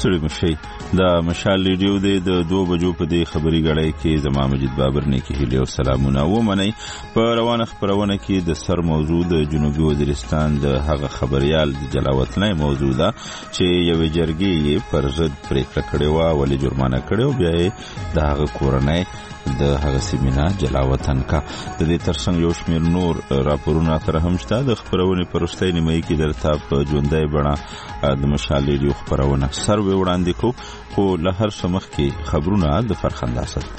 ستړي مشي د مشال ریډیو د 2 بجو په دې خبري غړای کې زما مجید بابر نه کې هیله او سلامونه و منئ. په روانه خبرونه کې د سر موضوع د جنوبي وزیرستان د هغه خبريال د جلاوطنۍ موضوع ده چې یو جرګې پر ضد پریکړه کړې و ولې جرمانه کړو بیا د هغه کورنۍ د هغه سیمینه جلاوطن کا. د دې ترڅنګ یو شمېر نور راپورونه تر هم شته. د خبرونې پرسته نیمه کې درته په ژوندۍ بڼه د مشال ریډیو خبرونه سروي وړاندې کو خو له هر څه مخکې خبرونه د فرخنده سره.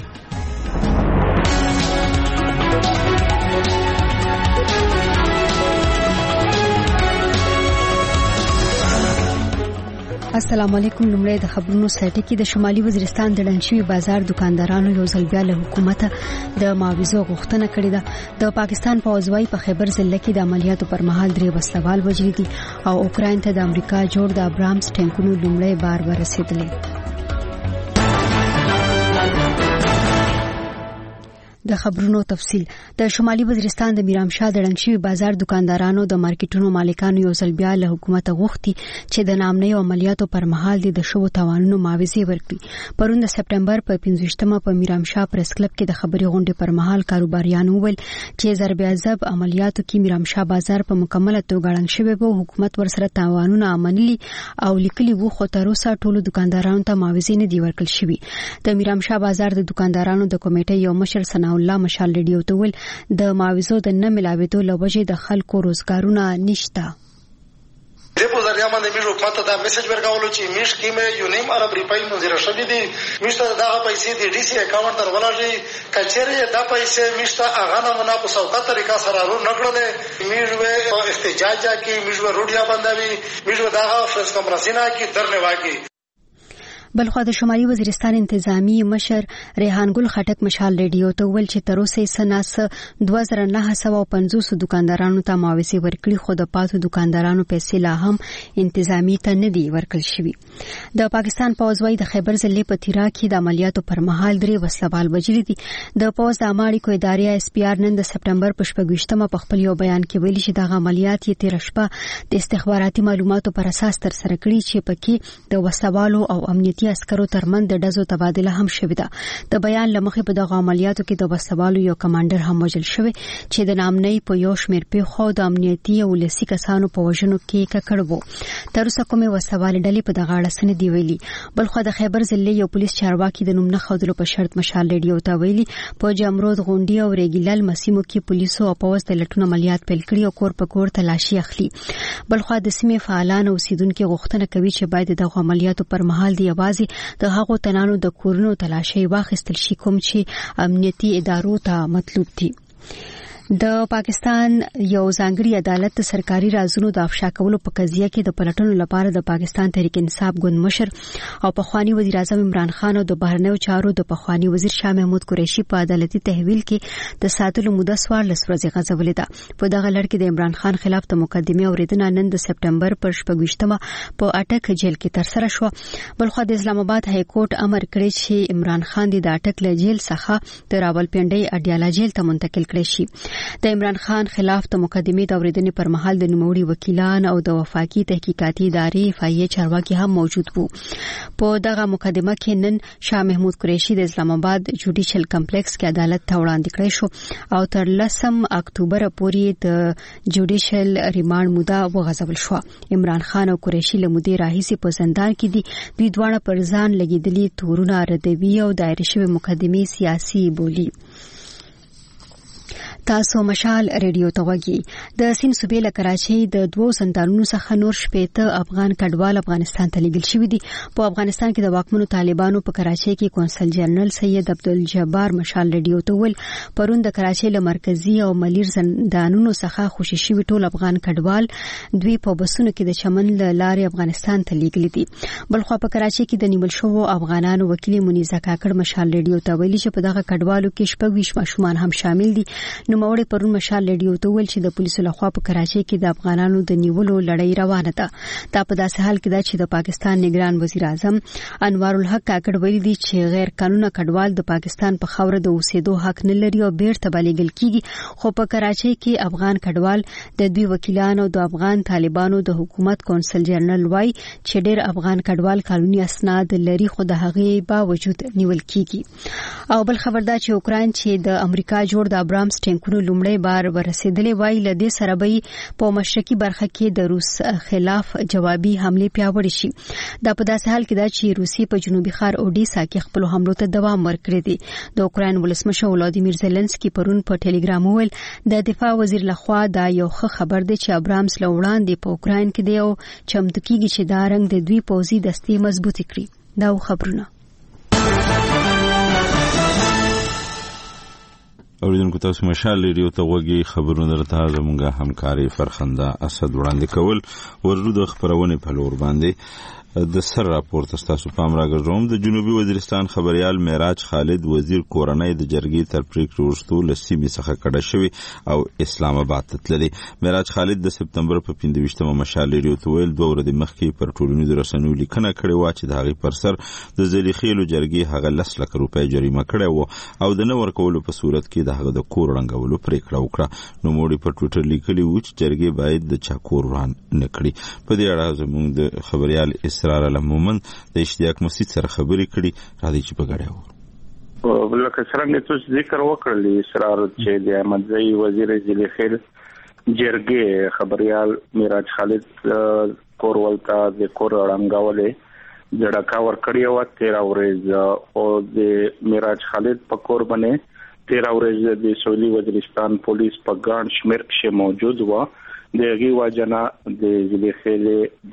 السلام علیکم. لمړی د خبرونو سرټی کې د شمالي وزیرستان د ډنشوي بازار دکاندارانو یو ځل بیا له حکومت د معاوضو غوښتنه کړې ده. د پاکستان پوځوي په خیبر ضلع کې د عملیاتو پر مهال 3 وسلوال وژل دي او اوکراین ته د امریکا جوړ د ابرامز ټینکونو لمړی بار ورسېدلې. د خبرونو تفصیل. د شمالي وزیرستان د میرامشاه د ډنشوي بازار دکاندارانو د مارکیټونو مالکانو یو ځل بیا له حکومت غوښتي چې د نامنیو عملیاتو پر مهال د شوو تاوانونو معاوضه ورکړي. پرون د سپټمبر په 15مه په میرامشاه پریس کلب کې د خبري غونډې پر مهال کاروباریانو وویل چې ضرب عذاب عملیاتو کې میرامشاه بازار په مکمله توګه ړنګ شوی و. حکومت ورسره تاوانونه عملي او لیکلي وو خو تر اوسه ټولو دکاندارانو ته معاوضه نه دی ورکړل شوی. د میرامشاه بازار د دکاندارانو د کمیټې یو مشر ثنا الله مشال ریډیو ته ویل د معاوضو د نه ملاوېدو له وجې د خلکو روزګارونه نشته. د په ځریه باندې موږ حکومت ته دا میسج ورکولو چې موږ کیمه یو نیم ارب روپۍ منځره شوې دي. موږ ته دغه پیسې د ډي سي اکاونټ ته ولړي کچېره دا پیسې موږ ته هغه نه منا په سوکا طریقه سره رو نکړلې. موږ احتجاج کی موږ روډیا باندې موږ دغه فرس کمرسینا کی درنه واګي. بلخو د شمالي وزیرستان انتظامی مشر ریحان ګل خټک مشال ریډیو ته ویل چې تر اوسه سناس 2950 دکاندارانو ته معاوضه ورکړي خو د پاتو دکاندارانو پیسې لا هم انتظامی ته نه دی ورکړل شوی. د پاکستان پوځوي د خیبر ضلع په تیرا کې د عملیاتو پر مهال 3 وسلوال وژل دي. د پوځ د اماړي کو ادارې اس پی آر نن د سپټمبر په 28مه په خپل یو بیان کې ویلي چې د عملیات یې 13 شپه د استخباراتي معلوماتو پر اساس تر سره کړي چې پکې د وسوالو او امنیتي عسکرو ترمن د ډزو تبادله هم شوې ده. د بیان لمخې په دغه عملیاتو کې د وسوالو یو کمانډر هم وژل شوی چې د نامنۍ په یو شمېر پیښو د امنیتي او لسی کسانو په وژنو کې ککړ وو. تر اوسه کومې وسوال ډلې په دغه اړه سن دی ویلي. بلخو د خیبر ضلع یو پولیس چارواکي د نوم نه خودلو په شرط مشال ریډیو ته ویلي په جمرود غونډي او ریګیلل مسیمو کې پولیسو او پوز د لټون عملیات پیل کړي او کور په کور تلاشي اخلي. بلخو د سیمې فعالان او اوسیدونکو غوښتنه کوي چې باید دغه عملیاتو پر مهال دی یوازې د هغو تنانو د کورونو تلاشي واخیستل شي کوم چې امنیتي ادارو ته مطلوب دي. د پاکستان یو ځانګړي عدالت د سرکاري رازونو د افشا کولو په قضیه کې د پلټنو لپاره د پاکستان تحریک انصاف ګوند مشر او پخوانی وزیر اعظم عمران خان او د بهرنیو چارو د پخوانی وزیر شاه محمود قریشي په عدالتي تحویل کې د ساتلو موده 14 ورځې غځولې ده. په دغه لړ کې د عمران خان خلاف د مقدمې اوریدنه نن د سپټمبر پر 28مه په اټک جیل کې تر سره شو. بلخو د اسلام آباد های کورټ امر کړی چې عمران خان د اټک له جیل څخه د راولپنډي اډیالا جیل ته منتقل کړي شي. د عمران خان خلاف د مقدمې د اوریدنې پر مهال د نوموړي وکیلان او د وفاقي تحقیقاتي ادارې فایې چارواکي هم موجود وو. په دغه مقدمه کې نن شاه محمود قریشي د اسلام آباد جوډیشل کمپلیکس کې عدالت ته وړاندې کړی شو او تر 10 اکتوبر پورې د جوډیشل ریماند موده وغځول شو. عمران خان او قریشي له مودې راهیسې په زندان کې دي. دوی دواړه پر ځان لګیدلي تورونه ردوي او دایره شوی مقدمې سیاسي بولی. تاسو مشال ریډیو ته وګورئ. د سین صوبې له کراچۍ د 2 سنتانونو څخه نور 18 افغان کډوال افغانستان ته لیږل شوي دي. په افغانستان کې د واکمنو طالبانو په کراچۍ کې کونسل جنرال سید عبدالجبار مشال ریډیو ته ویل پرون د کراچۍ له مرکزی او ملیر زندانونو څخه خوشي شوي ټول افغان کډوال دوی په بسونو کې د چمن له لارې افغانستان ته لیږلي دي. بلخو په کراچۍ کې د نیول شوو افغانانو وکیل منیزه کاکړ مشال ریډیو ته ویلي چې په دغه کډوالو کې 26 ماشومان هم شامل دي. نوموړي پرون مشال ریډیو ته ویل چې د پولیسو لخوا په کراچۍ کې د افغانانو د نیولو لړۍ روانه ده. دا په داسې حال کې ده چې د پاکستان نگران وزیر اعظم انوار الحق کاکړ ویلي دي چې غیر قانوني کډوال د پاکستان په خاوره د اوسېدو حق نه لري او بیرته بلېږل کیږي. خو په کراچۍ کې افغان کډوال د دوی وکیلانو د افغان طالبانو د حکومت کونسل جنرال وای چې ډېر افغان کډوال قانوني اسناد لري خو د هغې باوجود نیول کیږي. او بل خبر دا چې اوکران چې د امریکا جوړ د ابرامز ټینکونو لومړی بار ورسېدلې وای لدې سره به په مشرقي برخه کې د روس خلاف جوابي حمله پیاوړې شي. دا په داسې حال کې دا چې روسي په جنوبي ښار اوډیسا کې خپل حملو ته دوام ورکړی دی. د اوکران ولسمشر ولادیمیر زيلنسکي پرون په ټلګرام ویل د دفاع وزیر لخوا دا یو خبر دی چې ابرامز له وړاندې په اوکران کې دی او چمتو کیږي چې دا رنګ د دوی پوځي دستې مضبوطې کړي. دا خبرونه اوریدونکو تاسو مشال ریډیو ته وګورئ. خبرونه درته زموږه همکاري فرخنده اسد وړاندې کول. ورلو د خبرونه په لور باندې د سر راپور تاسو پام راګرځوم. د جنوبي وزیرستان خبريال معراج خالد وزیر کورنۍ د جرګې تر پریکړې وروسته لسیمې څخه کډه شوی او اسلام آباد ته تللی. معراج خالد د سپتمبر په 15مه مشال ریډیو ته ویل 2 ورځې مخکې پر ټولنیزو رسنیو لیکنه کړې و چې د هغې پر سر د زلیخېلو جرګې هغه 10 لک روپۍ جریمه کړې و او د نه ورکولو په صورت کې د هغه د کور رنګولو پریکړه وکړه. نو موږ په ټویټر لیکلي و چې جرګې باید د چا کور وران نه کړي. په دې اړه زموږ د خبريال اسرار علمومن د اشتیاق مسجد سره خبرې کړي. راځي چې په ګډه وو ولکه څنګه تاسو ذکر وکړلی اسرار چې د احمدزئی وزیر زلیخیل جرګې خبريال معراج خالد کورول ته د کور رنګولې جړکا ور کړی و 13 ورځ او د معراج خالد په کور باندې 13 ورځ د سویلي وزیرستان پولیس په ګڼ شمیر کې موجود و. دغه واجنا د زلیخیل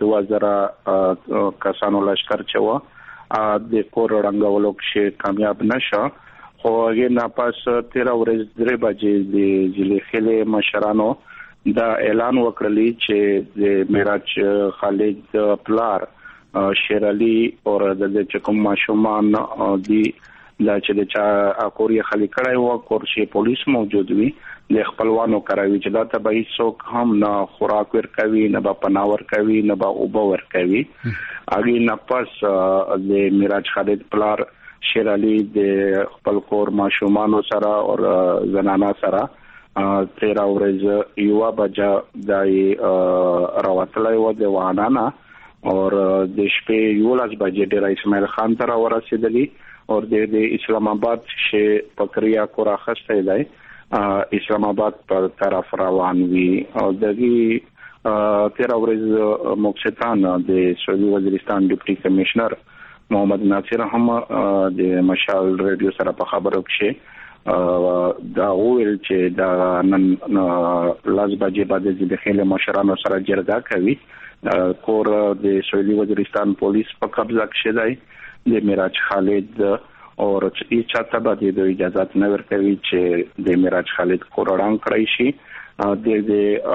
2000 کسانو لشکر چوا د کور رنګولو کې کامیاب نشه. خو هغه نه پاس 13 ورځې 3 بجې د زلیخیل مشرانو دا اعلان وکړلی چې د معراج خالد پلار شیر علي او د چکم ماشومان دی دا چې د چا کوري خلی کړای و کور شي پولیس موجود وي د خپلوانو کراوي چې دا ته به هیڅوک هم نه خوراک ورکوي نه به پناه ورکوي نه به اوبه ورکوي. هغه نه پس د معراج خالد پلار شیر علي د خپل کور ماشومان سره او زنانا سره 13 ورځې یو بجا دای راوتلای و د وانانا او د شپې 11 بجې د اسماعیل خان تر ورسېدلی او د اسلام آباد چې پکریا کورا خسته دی اسلام آباد پر طرف روان وی. او دغه 13 ورځې مقصدان د سویلي وزیرستان ډیپټي کمشنر محمد ناصر هم د مشال ریډیو سره په خبرو کې دا ویل چې دا نن لاس بجې بعد د خېل مشرانو سره جرګه کوي. کور د سویلي وزیرستان پولیس په قبضه کې دی. د معراج خالد او هیڅ چاته به د اجازه نه ورکوي چې د معراج خالد کور رنګ کړی شي.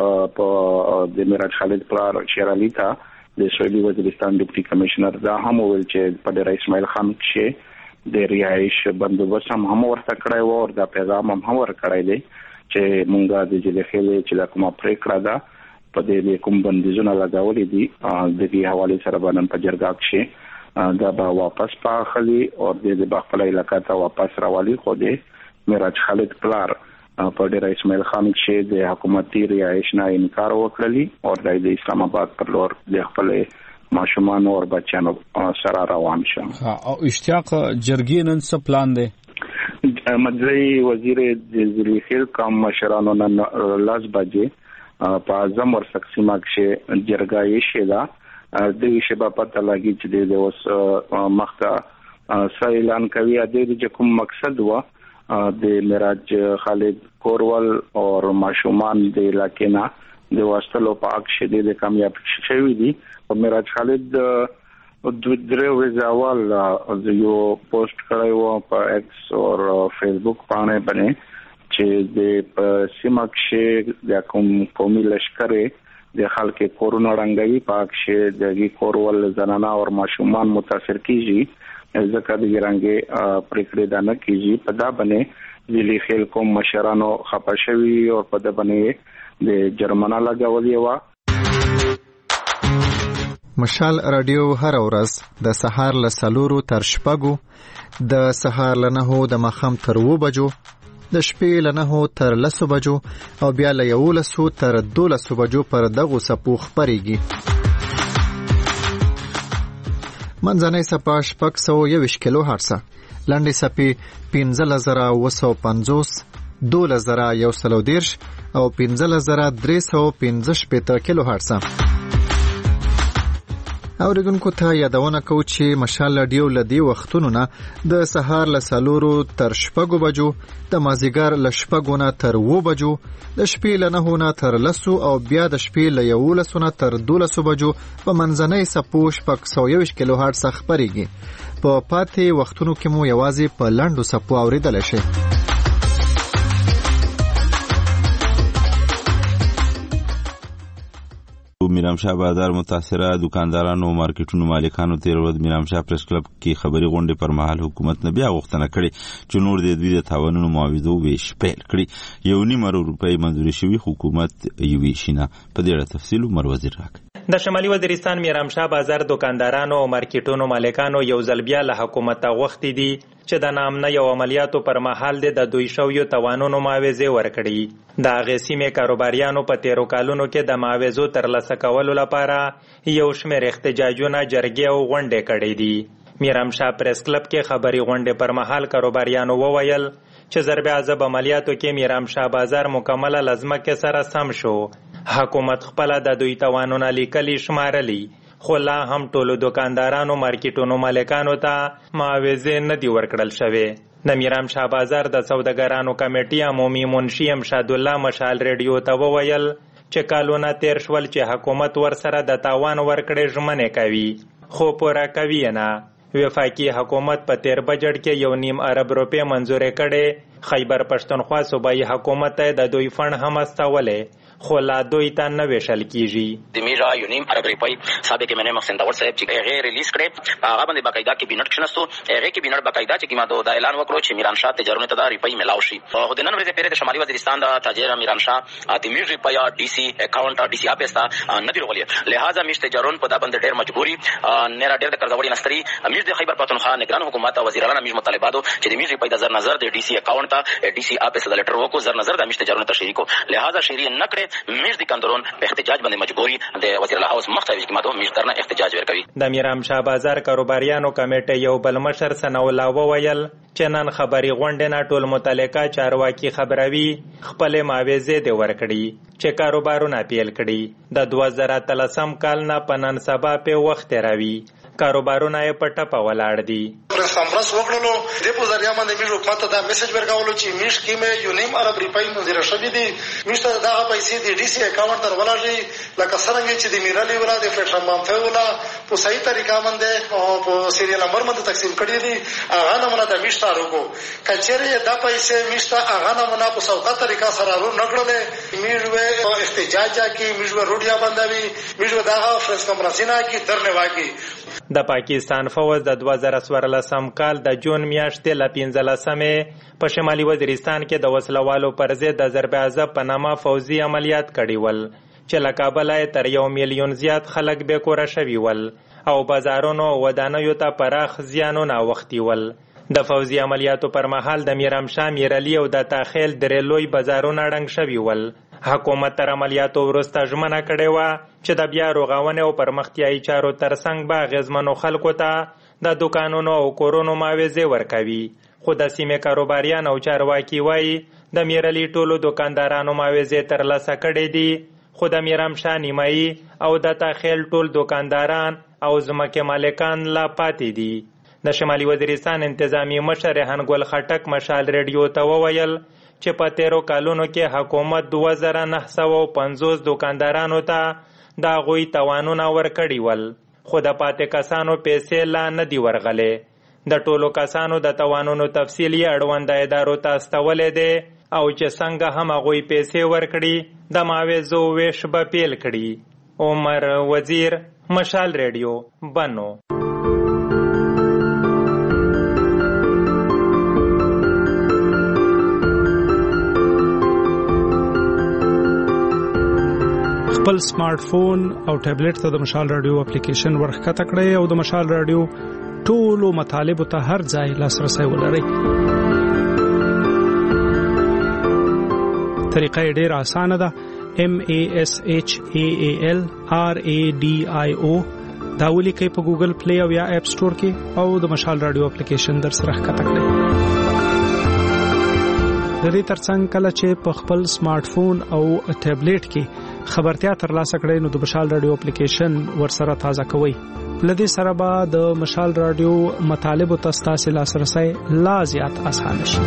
د معراج خالد پلار شیر علي ته د سویلي وزیرستان ډیپټي کمشنر دا هم ویل چې په ډیر اسماعیل خان کې د رهایش بندوبست هم ورته کړی و او دا پیغام هم ورکړی دی چې مونږه د زلیخیل چې کومه پریکړه ده په دې کوم بندیزونه لګولې دي د دې حواله سره باندې په جرګه کې دا به واپس پاخلی او د خپل علاقې ته واپس راولي. خو د معراج خالد پلار په ډیر اسماعیل خان چې د حکومتي رهایش نه انکار وکړلی او د اسلام آباد پر لور د خپل ماشومان او بچیانو سره روان شو. او اشتیاق جرګې نن څه پلان دی؟ احمدزئی وزیر د زلیخیل کوم مشرانو نن 10 بجې په اعظم ور تقسیمه کې جرګه یې شیدا د شبا پته لګی چې د اوس مخته اعلان کوي د کوم مقصد و د معراج خالد کورول او ماشومان د علاقې نه د واستلو په اک شدید کامیاب شوی دي. او معراج خالد د درې ورځې اول یو پوسټ کړی و په ایکس او فیسبوک باندې چې د سیمه کې د قومي لشکره د خلک کورونه رنګوي پاک شه دغه کورول زنانا او ماشومان متاثر کیږي ځکه د ګرانګي پریکړې دا نه کیږي په دا باندې ځلې خیل کوم مشرانو خپه شوي او په دا باندې د جرمنه لګولې و. مشال رادیو هر ورځ د سهار له 4 تر 6 د سهار له 9 د ماښام تر 2 بجو د شپې له 9 تر 10 بجو او بیا له 11 تر 12 بجو پر دغه سپو خبريږي. منځنۍ سپا 621 کیلو هرتز، لنډې سپې 15950، 12110 او 15315 کیلو هرتز. اوریدونکو ته یادونه کوم چې مشال رادیو لدی وختونو نه د سهار له 4 تر 6 بجو، د مازیګر له 6 نه تر 2 بجو، د شپې له 9 نه تر 10 او بیا د شپې له 11 نه تر 12 بجو په منځنۍ سپو 621 کیلو هرتز خبريږي. په پاتې وختونو کې مو یوازې په لاندو سپو اوریدل شي. میرامشاه بازار متاثره دکاندارانو او مارکیټونو مالکانو تیر ورځ میرامشاه پریس کلب کې خبري غونډه پر مهال حکومت نه بیا غوښتنه کړې چې نور د دوی د تاوانونو معاوضه ویش پیل کړي. 1.5 روپۍ منځوري شوی حکومت یوې شینه. په دې اړه تفصیل عمر وزیر راکړي. د شمالي وزیرستان میرامشاه بازار دکاندارانو او مارکیټونو مالکانو یو ځل بیا له حکومت غوښتي دي چې د نامنه یو عملیاتو پر مهال د دوی شویو توانونو معاوضه ورکړي. د هغې سیمې کاروباریانو په تیرو کالونو کې د معاوضو ترلاسه کولو لپاره یو شمېر احتجاجونه، جرګې او غونډې کړې دي. میرامشاه پریس کلب کې خبري غونډې پر مهال کاروباریانو وویل چې ضرب عذاب عملیاتو کې میرامشاه بازار مکمله لزمکه سره سم شو. حکومت خپل د دوی توانونه لیکلي شمارلي، خو لا هم ټولو دکاندارانو مارکیټونو مالکانو ته معاوضې نه دي ورکړل شوې. د میرامشاه بازار د سوداګرانو کمیټې عمومي منشي امشاد الله مشال ریډیو ته وویل چې کالونه تیر شول چې حکومت ورسره د تاوان ورکړې ژمنې کوي خو پوره کوي نه. وفاقي حکومت په تیر بجټ کې 1.5 ارب روپۍ منځورې کړې. خیبر پښتونخوا صوبایي حکومت ته د دوی فند هم استولې خو لا دوی ته نه ویشل کیږي. د میرا 1.5 ارب روپۍ سابق منه محسن داور صاحب چې غیر ریلیز کړي هغه باندې باقاعده کې بینټ کښنستو هغه کې بینټ باقاعده چې کیما د اعلان وکړو چې میرامشاه تجارت ته د روپۍ ملاو شي. خو د نن ورځې پیره د شمالي وزیرستان د تاجر میرامشاه د میرا روپۍ ډي سي اکاونټ ډي سي اپ استا نه دی ولې لہذا میشته تجارت په دا باندې ډېر مجبوري نه را ډېر د قرضوړي نستري امیر د خیبر پښتونخوا نگران حکومت او وزیرانو امیر مطالباتو چې د میرا روپۍ د زر نظر د ډي سي اکاونټ ته ډي سي اپ استا لیټر وکړو زر نظر د میشته تجارت ته شریکو لہذا شری نه کړې میر د کندرون په احتجاج باندې مجبوري د وزیر الله هاوس مختلف حکومتو میشترنه احتجاج ورکوي. د میرامشاه بازار کاروباریانو کمیټه یو بل مشر ثناءالله وویل چې نن خبري غونډه نه ټول متعلقه چارواکي خبروي خپل معاوضه دی ورکړي چې کاروبارونه پیل کړي. د 2013 کال نه پنن سبا په وخت راوي کاروبارونه یې په ټپه ولاړ دي. سمرس وکړلو د په ذریعہ باندې موږ حکومت ته دا میسج ورکولو چې میش کې مې 1.5 ارب روپۍ منځوري شوې دي. موږ ته دا پیسې د ډي سي اکاونټ تر ولري لکه څنګه چې د میرالي ولا د پلیټفارم باندې ولا په صحیح طریقه باندې او په سیریل نمبر باندې تقسیم کړی دي. هغه نمونه د میشته روکو کچېره دا پیسې میشته هغه نمونه په سوکا طریقه سره رو نکړلې. میږه احتجاج کی میږه روډیا باندې میږه دا فرنس کمراسینا کی درنه واګي. د پاکستان فوج د 2014 کال د جون میاشتې ل 15 په شمالي وزیرستان کې د وسلوالو پر ضد د ضرب عذاب په نامه فوزي عملیات کړي ول چې له کابل تر 1 میلیون زیات خلک به کور شوي ول او بازارونو او ودانیو ته پراخ زیانونه وختي ول. د فوزي عملیاتو پر مهال د میرامشاه، میرعلي او د تاخیل درې لوی بازارونه ړنګ شوي ول. حکومت تر عملیاتو وروسته ژمنه کړې وه چې د بیا رغونې او پرمختیایي چارو ترڅنګ به اغېزمنو خلکو ته د دوکانونو او کورونو معاوضې ورکوي. خو د سیمې کاروباریان او چارواکي وایي د میرعلي ټولو دوکاندارانو معاوضې ترلاسه کړې دي خو د میرامشاه نیمایي او د تاخیل ټول دوکانداران او ځمکې مالکان لا پاتې دي. د شمالي وزیرستان انتظامی مشر ریحان ګل خټک مشال ریډیو ته وویل چې په تیرو کالونو کې حکومت 2950 دوکاندارانو ته د هغوی توانونه ورکړي ول خو د پاتې کسانو پیسې لا نه دي ورغلې. د ټولو کسانو د توانونو تفصیل یې اړونده ادارو ته استولی دی او چې څنګه هم هغوی پیسې ورکړي د معاوضو ویش به پیل کړي. عمر وزیر، مشال ریډیو، بنو. خپل سمارټ فون او ټابلیټ ته د مشال رادیو اپلیکیشن ورښکته کړئ او د مشال رادیو ټولو مطالبو ته هر ځای لاسرسی ولرئ. طریقه یې ډېره اسانه ده. MASHAALRADIO دا ولیکئ په ګوګل پلی او یا اپ سٹور کې او د مشال رادیو اپلیکیشن در سره ښکته کړئ. د دې ترڅنګ کله چې په خپل سمارټ فون او ټابلیټ کې خبرتیا ترلاسه کړئ نو د مشال رادیو اپلیکیشن ورسره تازه کوئ. لدې سره به د مشال رادیو مطالبو ته ستاسو لاسرسی لا زیات اسانه شي.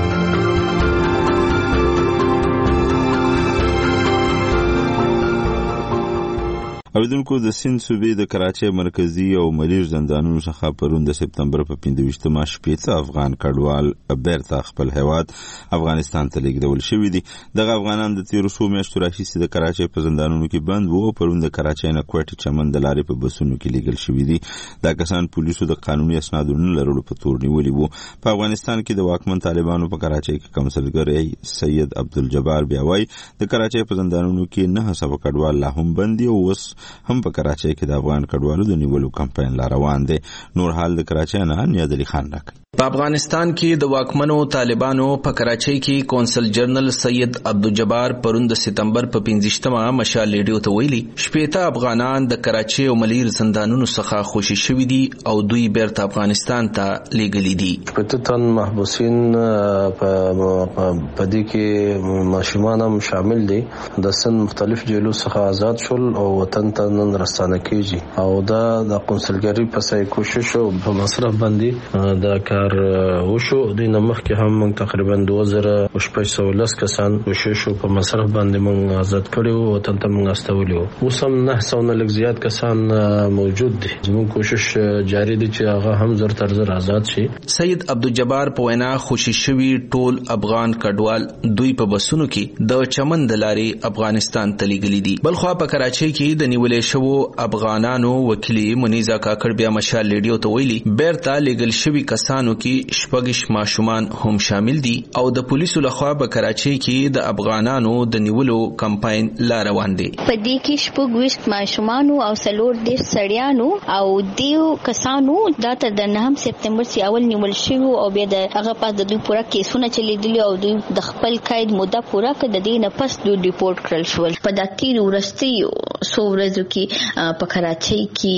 اوریدونکو د سند صوبې د کراچۍ مرکزی او ملیر زندانونو څخه پرون د سپتمبر په 25مه شپږ افغان کډوال بیرته خپل هیواد افغانستان ته لیږدول شوي دي. دغه افغانان د تیرو څو میاشتو راهیسې د کراچۍ په زندانونو کې بند وو او پرون د کراچۍ نه کوټې چمن د لارې په بسونو کې لیږل شوي دي. دا کسان پولیسو د قانوني اسنادو نه لرلو په تور نیولي وو. په افغانستان کې د واکمن طالبانو په کراچۍ کې کونسلګر سید عبدالجبار بیا وایي د کراچۍ په زندانونو کې 900 کډوال لا هم بند دي او اوس هم په کراچۍ کې د افغان کډوالو د نیولو کمپاین لا روان دی. نور حال د کراچۍ نه نیاز علي خان راکړي. په افغانستان کې د واکمنو طالبانو په کراچۍ کې کونسل جنرال سید عبدالجبار پرون د سپتمبر په 25مه مشال ریډیو ته ویلي 80 افغانان د کراچۍ او ملیر زندانونو څخه خوشي شوي دي او دوی بیرته افغانستان ته لیږلي دي. 80 تن محبوسین په دې کې ماشومان هم شامل دي. د سن مختلف جیلو څخه آزاد شول او وطن ته نن راستانه کیږي او دا د قونسلګری په سای کوشش او په مصرف باندې دا وشو. د نمخ کې هم موږ تقریبا 2510 کسان کوشش په مصرف باندې موږ آزاد کړو او وطن ته موږ استولو. اوس هم 900 لږ زیات کسان موجود دي. زموږ کوشش جاری دي چې هغه هم زر تر زر آزاد شي. سید عبدالجبار په وینا خوشي شوي ټول افغان کډوال دوی په بسونو کې د چمن د لارې افغانستان ته لیږلي دي. بلخوا په کراچۍ کې د نیولې شوو افغانانو وکیل منیزا کاکړ بیا مشال ریډیو ته ویلي بیرته لیږل شوي کسانو کې شپږ ماشومان هم شامل دي او د پولیسو لخوا په کراچۍ کې د افغانانو د نیولو کمپاین لا روان دی. په دې کې شپږ ماشومان او 40 سړیانو او دیو کسانو دا تر د 9 سپتمبر سی اول نیول شوی او بیا د هغه پاس د دوی پوره کیسونه چلیدلی او دوی د خپل قید مده پوره کړ. د دې نه پس دوی ریپورت کړل شول. په داتې ورستي سو ورځو کې په کراچۍ کې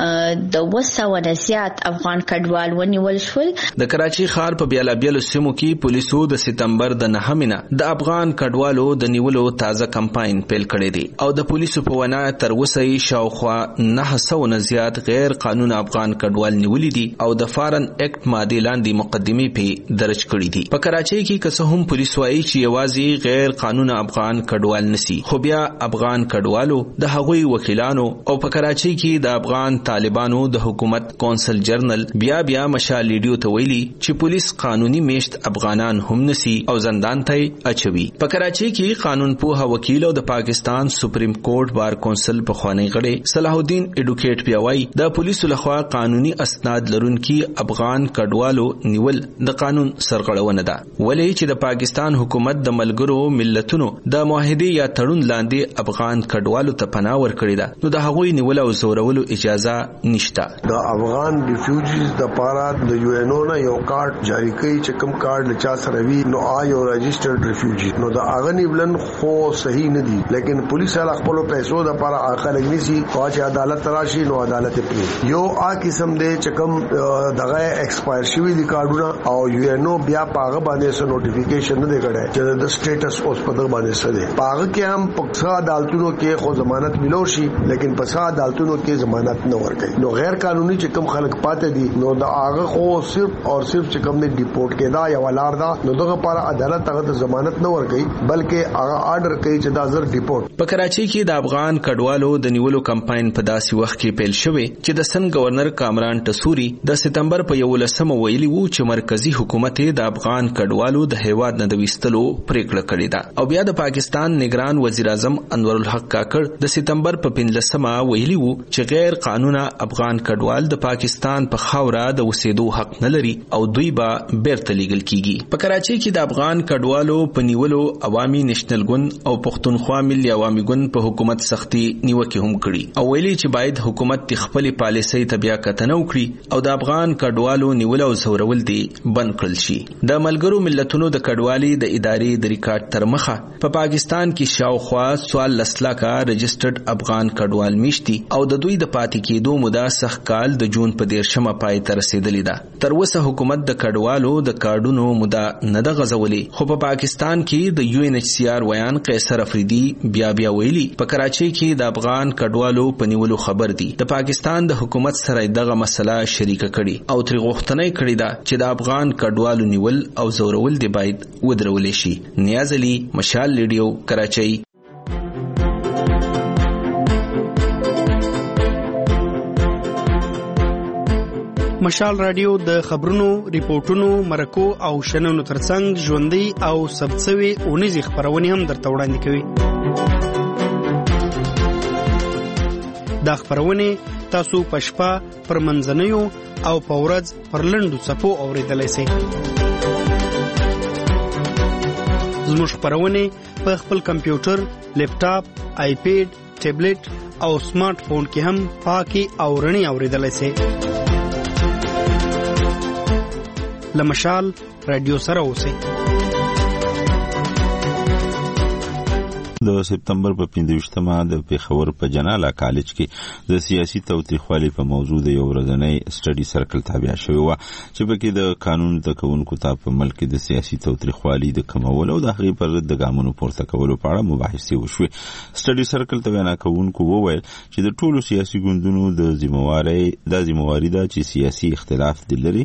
د 200 زیات افغان کډوال ونیول شول. د کراچۍ ښار په بیلابیلو سیمو کې پولیسو د سپتمبر د 9مه د افغان کډوالو د نیولو تازه کمپاین پیل کړی دی او د پولیسو په وینا تر اوسه شاوخوا 900 نه زیات غیر قانوني افغان کډوال نیولي دي او د فارن اکټ ماده لاندې مقدمې په درج کړې دي. په کراچۍ کې که څه هم پولیس وايي چې یوازې غیر قانوني افغان کډوال نسی خو بیا افغان کډوالو د هغوی وکیلانو او په کراچۍ کې د افغان طالبانو د حکومت کونسل جنرال بیا مشال ریډیو ته ویلي چې پولیس قانوني میشت افغانان هم نسی او زندان ته اچوي. په کراچۍ کې قانون پوه وکیل او د پاکستان سپریم کورټ بار کونسل په خوانی غړي صلاح الدین ایډوکیټ پیاوي د پولیسو لخوا قانوني اسناد لرونکي افغان کډوالو نیول د قانون سرغړونه ده ولې چې د پاکستان حکومت د ملګرو ملتونو د معاهده یا تړون لاندې افغان کډوالو ته پناه ورکړي ده نو د هغوی نیول او زورولو اجازه نشته. د افغان ریفیوجیز د پاره د یو ان او نه یو کارت جاری کوي چې کوم کارت لچا سره وی نو یو رجسٹرډ ریفیوجی نو د اغنی بلن خو صحیح نه دي لیکن پولیس هغه خپل پیسو د لپاره اخر اگنیسی او چې عدالت راشي نو عدالت پری یو قسم دې چې کوم دغه ایکسپایر شوی دي کارډونه او یو ان او بیا پاغه باندې سره نوټیفیکیشن نه دی کړی چې د سټیټس اوس په دغه باندې سره پاغه کې هم پکسا عدالتونو کې خو ضمانت ملو شي لیکن پسا عدالتونو کې ضمانت نه ورکړي نو غیر قانوني چې کوم خلک پاتې دي نو د هغه خو صرف چې کوم نه ډیپورټ کېدا یا ولار دا نو دغه لپاره عدالت هغه ضمانت نه ورکړي بلکې هغه آرډر کوي چې دا زر ډیپورټ. په کراچۍ کې د افغان کډوالو د نیولو کمپاین په داسې وخت کې پیل شوی چې د سن گورنر کامران ټسوري د سپتمبر په 11 ویلي وو چې مرکزی حکومت د افغان کډوالو د هیواد نه د وستلو پریکړه کړې ده او بیا د پاکستان نگران وزیر اعظم انور الحق کاکړ د سپتمبر په 15مه ویلي وو چې غیر قانونه افغان کډوال د پاکستان په خاوره د اوسېدو حق نه لري او دوی به بیرته لیږل کیږي. په کراچۍ کې د افغان کډوالو په نیولو عوامي نېشنل ګوند او پښتونخوا ملي عوامي ګوند په حکومت سختي نیوکې هم کړي او ویلي چې باید حکومت د خپل پالیسۍ ته بیا کتنه وکړي او د افغان کډوالو نیول او ځورول دي بند کړل شي. د ملګرو ملتونو د کډوالي د ادارې د ریکارډ تر مخه په پاکستان کې شاوخوا 14 لکه رجسټرډ افغان کډوال میشتي او د دوی د پاتې کېدو موده سخت کال د جون په 13مه پای ته رسیدلې ده. تر اوسه حکومت د کډوالو د کارډونو موده نه ده غځولې، خو په پاکستان کې د UNHCR ویان قیصر افریدي بیا ویلي په کراچۍ کې د افغان کډوالو په نیولو خبر دي. د پاکستان د حکومت سره دغه مسله شریکه کړي او تر غوښتنه کړې ده چې د افغان کډوالو نیول او ځورول دی باید ودرول شي. نیاز علي، مشال ریډیو، کراچۍ. مشال رادیو د خبرونو، ریپورتونو، مرکو او شننو ترڅنګ ژوندۍ او ثبتسوي اونیزي خبرونه هم درته وړاندې کوي. دا خبرونه تاسو په شپه، پر منځنیو او په ورځ پر لنډو څپو اوریدلای شئ. زموږ خبرونه په خپل کمپیوټر، لیپټاپ، آیپیډ، ټابلیټ او سمارټ فون کې هم پاکي او رڼي اوریدلای شئ. لمشال رادیو سره اوسئ. د سپتمبر په 15مه د پیښور په جنالا کالج کې د سیاسي تاوتریخوالي په موضوع د یو ورځنی سټډي سرکل تابع شوی و چې پکې د قانون تکونکو ته په ملک د سیاسي تاوتریخوالي د کمولو او د هغې پر د ګامونو پورته کولو په اړه مباحثې وشوې. سټډي سرکل ته وینا کوونکو وویل چې د ټولو سیاسي ګوندونو د ذمہواري ده چې سیاسي اختلاف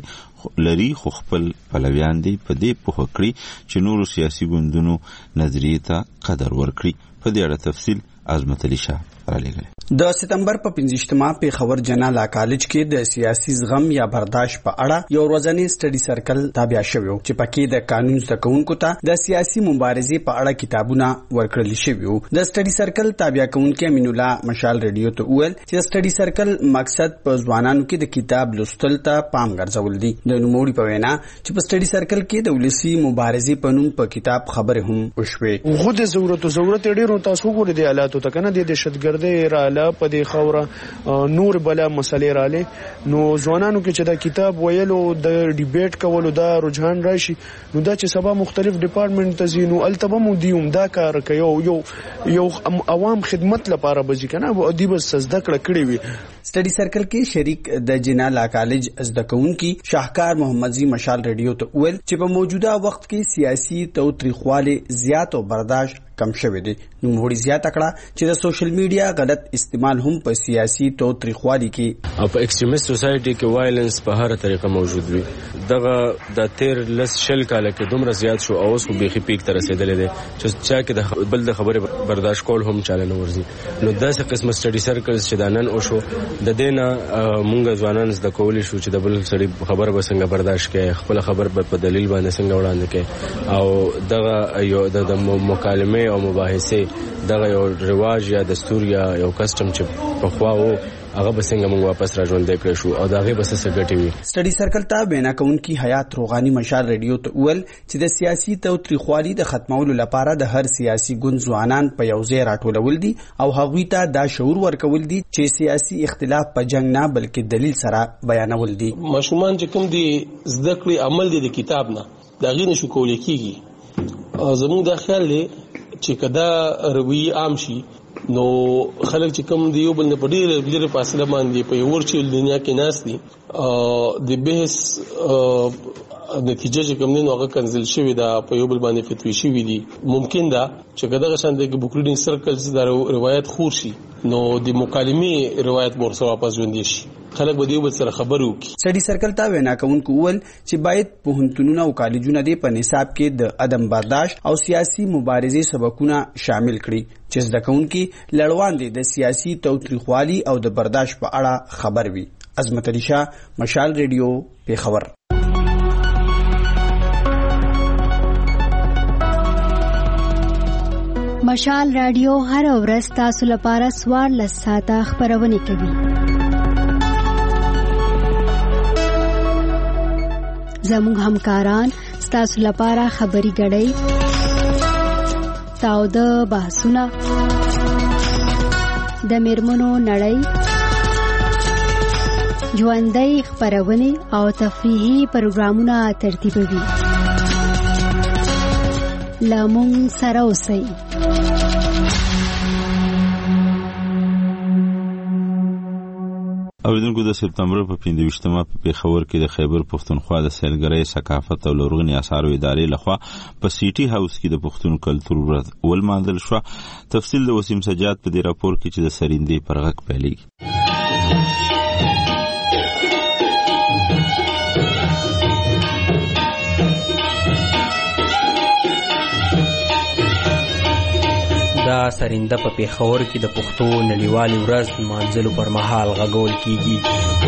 لري خو خپل پلویان دي په دې پوهه کړي چې نورو سیاسي ګوندونو نظریې ته قدر ورکړي. په دې اړه تفصیل عظمت علي شاه رالیږلی. د سپتمبر په 15مه پیښور جنالا کالج کې د سیاسي زغم یا برداشت په اړه یو ورځنی سټډي سرکل تابع شوی چې پکې د قانون زده‌کوونکو ته د سیاسي مبارزې په اړه کتابونه ورکړل شوي. د سټډي سرکل تابع کوونکی امین الله مشال ریډیو ته وویل چې د سټډي سرکل مقصد په ځوانانو کې د کتاب لوستل ته پام ګرځول دي. د نوموړي په وینا چې په سټډي سرکل کې د ولسی مبارزې په نوم په کتاب خبرې هم وشوې. خو د ضرورت ډیرو تاسو ګورئ د حالاتو ته کنه د دهشتګردۍ را په دې خوره نور بلا مسلې رااله نو ځوانانو کې چې دا کتاب ویلو د ډیبیټ کولو دا رجحان راشي نو دا چې سبا مختلف ډپارټمنټ ته ځینو التبم دیوم دا کار کوي یو عوام خدمت لپاره بځي کنه او دی بس زده کړې وي. سټډي سرکل کې شریک د جنالا کالج زده‌کوونکي شاهکار محمدزي مشال ریډیو ته ویل چې په موجوده وخت کې سیاسي تاوتریخوالي زیات او برداشت کم شوی دی. نو وړي زیاته کړه چې د سوشل میډیا غلط استعمال هم په سیاسي تاوتریخوالي کې او په ایکستریمیست سوسایټي کې وایلنس په هر طریقه موجود وي. دغه د تیر لس شل کال کې دومره زیات شو او اوس خو بيخي پیک ته رسیدلې دي چې چا کې د بل د خبره برداشت کول هم چاله نه ورزي. نو داسې قسم سټډي سرکلز چې د نن او شو د دینه مونږ ځوانان زده کولی شو چې د بل سړي خبره به څنګه برداشت کړي، خپل خبر په دلیل باندې څنګه وړاندې کړي او دغه یو د مکالمه او مباحثه دغه یو رواج یا دستور یا یو کسټم چې په خوا وو هغه به څنګه موږ واپس راځوندې کړی شو او داغه بس څه ګټي وي. سټډي سرکل ته بینا کوونکی حیات روغانی مشال ریډیو ته ویل چې د سیاسي تاوتریخوالي د ختمولو لپاره د هر سیاسي ګوند ځوانان په یو ځای راټولول دي او هغوی ته دا شعور ورکول دي چې سیاسي اختلاف په جنگ نه بلکې دلیل سره بیانول دي. ماشومان چې کوم دي زده کړې عمل دي د کتاب نه دا غي نشو کولای کیږي. زموږ د خیال دی چې کدا روي عام شي نو خلک چې کوم دی یو بل نه پډیر لري فاصله باندې په ورچوال دنیا کې ناس دي د بحث نتیجه چې کوم نه هغه کنسل شوی دا په یو بل باندې فتوی شوی دي. ممکن دا چې کدا شان د بوک ریډینګ سرکلز دا روایت خور شي نو د مکالمې روایت ورسره واپس ژوندې شي، خلک به دیو بل سره خبرو کی. سټډي سرکل ته وینا کوونکو ول چې باید پوهنتونونه او کالجونه د په نصاب کې د عدم برداشت او سیاسي مبارزې سبقونه شامل کړي چې زده کوونکي لړوان دي د سیاسي تاوتریخوالي او د برداشت په اړه خبر وي. عظمت علي شاه، مشال ریډیو، پیښور. مشال رادیو هر ورځ تاسو لپاره 14 ساعته خبرونه کوي. زموږ همکاران تاسو لپاره خبري غړي تاو د بحثونه د میرمنو نړۍ ژوندۍ خبرونه او تفریحي پروګرامونه ترتیبوي. لامون سره اوسئ. اوریدونکو د سپتمبر په 25مه په پیښور کې د خیبر پښتونخوا د سیلګرۍ ثقافت او لرغوني آثارو ادارې لخوا په سیټي هاوس کې د پښتون کلتور ورځ ولمانځل شو. تفصیل د وسیم سجاد په دې راپور کې چې د سریندې پر غږ پیلېږي. دا سرینده په پیښور کې د پښتو نړیوالې ورځ لمانځلو پر مهال غږول کیږي.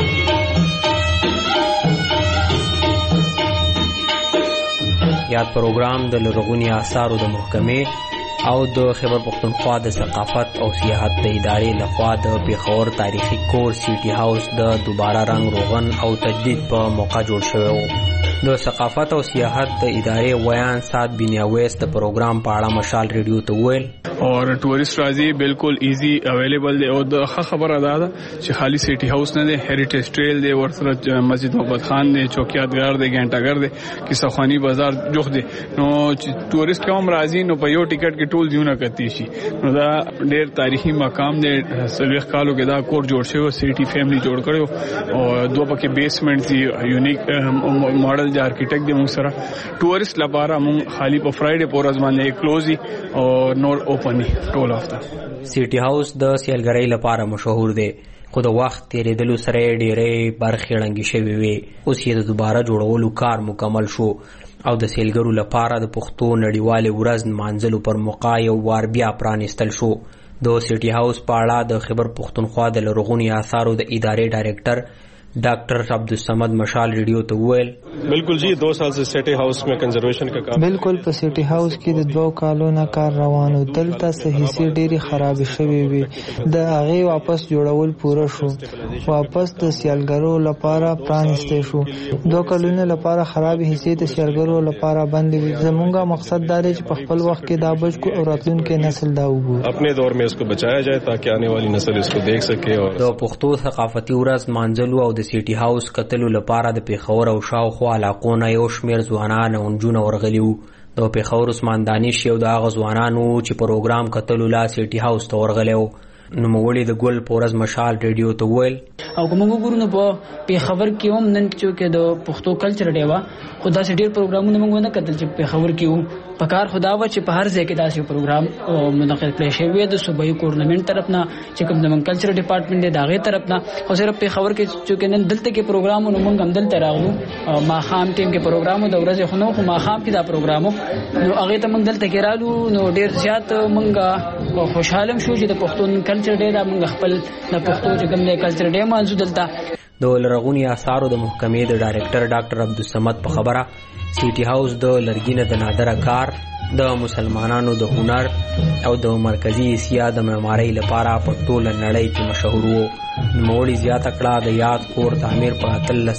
یاد پروګرام د لرغوني آثارو د محکمې او د خیبر پښتونخوا د ثقافت او سیاحت د ادارې لخوا د پیښور تاریخي کور سیټي هاوس د دوباره رنگ روغن او تجدید په موقع جوړ شوی و. د ثقافت او سیاحت د ادارې ویان سات بنیاویس د پروګرام په اړه مشال ریډیو ته ویل اور ټورست راځي بالکل ایزی اویلیبل دی او د خبره ده چې خالی سیټي هاوس نه دی، هریټیج ټریل دی، ورسره مسجد محمد خان دی، چوکیاتګر دی، ګنټاګر دی، کیسه خوانی بازار جوخ دی. نو چې ټورست کوم راځي نو په یو ټیکټ کې ټول ځونه کتی شي. نو دا ډېر تاریخي مقام دی. سلوخ کالو کې دا کور جوړ شوی، سیټي فیملی جوړ کړو او دوه پکې بیسمنټ دی، یونیک ماډل د ارکیټیکټ دی. موږ سره ټورست لپاره موږ خالی په فرایډے پورز باندې کلوزي او نور ټول افته. سیټي هاوس د سیلګرۍ لپاره مشهور دی، خو د وخت تیریدلو سره ډېرې برخې ړنګې شوې وې. اوس یې د دوباره جوړولو کار مکمل شو او د سیلګرو لپاره د پښتو نړیوالې ورځ نمانځلو پر موقع یو وار بیا پرانیستل شو. د سیټي هاوس په اړه د خیبر پښتونخوا د لرغوني آثارو د ادارې ډایریکټر ڈاکٹر عبدالصمد مشال ریڈیو ته ویل بالکل جی 2 سال سے سیٹی ہاؤس میں کنزرویشن کا کام بالکل په سیټي هاوس کې د 2 کالو نه کار روانو. دلته صحیح ډېری خراب شوی وي، د هغه واپس جوړول پوره شو، واپس د سیلګرو لپاره پرانیسته شو. 2 کلونو لپاره خراب حصے د سیلګرو لپاره بند وي. زموږه مقصد دا دی چې په خپل وخت کې دا بچ کو او راتلونکي نسل دا وګوري، اپنے دور میں اس کو بچایا جائے تاکہ آنے والی نسل اس کو دیکھ سکے. اور د پښتو ثقافتي ورځ مانځلو او د سیټي هاوس کتلو لپاره د پیښور او شاوخوا علاقو نه یو شمېر ځوانان او نجونې ورغلي وو. د پیښور عثمان دانش یو د هغه ځوانانو چې پروګرام کتلو لا سیټي هاوس ته ورغلی و. نوموړي د ګل پورز مشال ریډیو ته ویل او کومه ګورو نو په پیښور کې هم نن چې د پښتو کلچر ډیوا خدا سي ډیر پروګرامونه موږ نه کتل چې پیښور کې وو. پکار خدا و چې په هر ځای کې داسې پروګرام منعقد کړي شوی د صوبایي ګورنمنت طرف نه چې کوم د کلچر ډپارټمنټ دی داغه طرف نه. خو صرف پیښور کې چې نن دلته کې پروګرامونه موږ هم دلته راغلو. ما خام ټیم کې پروګرامو د ورځې خنو خو ما خام کې دا پروګرامو نو هغه ته موږ دلته کې رالو. نو ډیر زیات موږ خوشاله شو چې د پښتون کلچر ډے دا موږ خپل د پښتو چې کوم د کلچر ډے مانځو دلته. د لرغوني آثارو د محکمې د ډایریکټر ډاکټر عبدالصمد په خبره سیټي هاوس د لرګینه د نادره کار د مسلمانانو د هنر او د مرکزی اسیا د معمارۍ لپاره په ټوله نړۍ کې مشهور وو. نوموړي زیاته کړه د یاد کور تعمیر په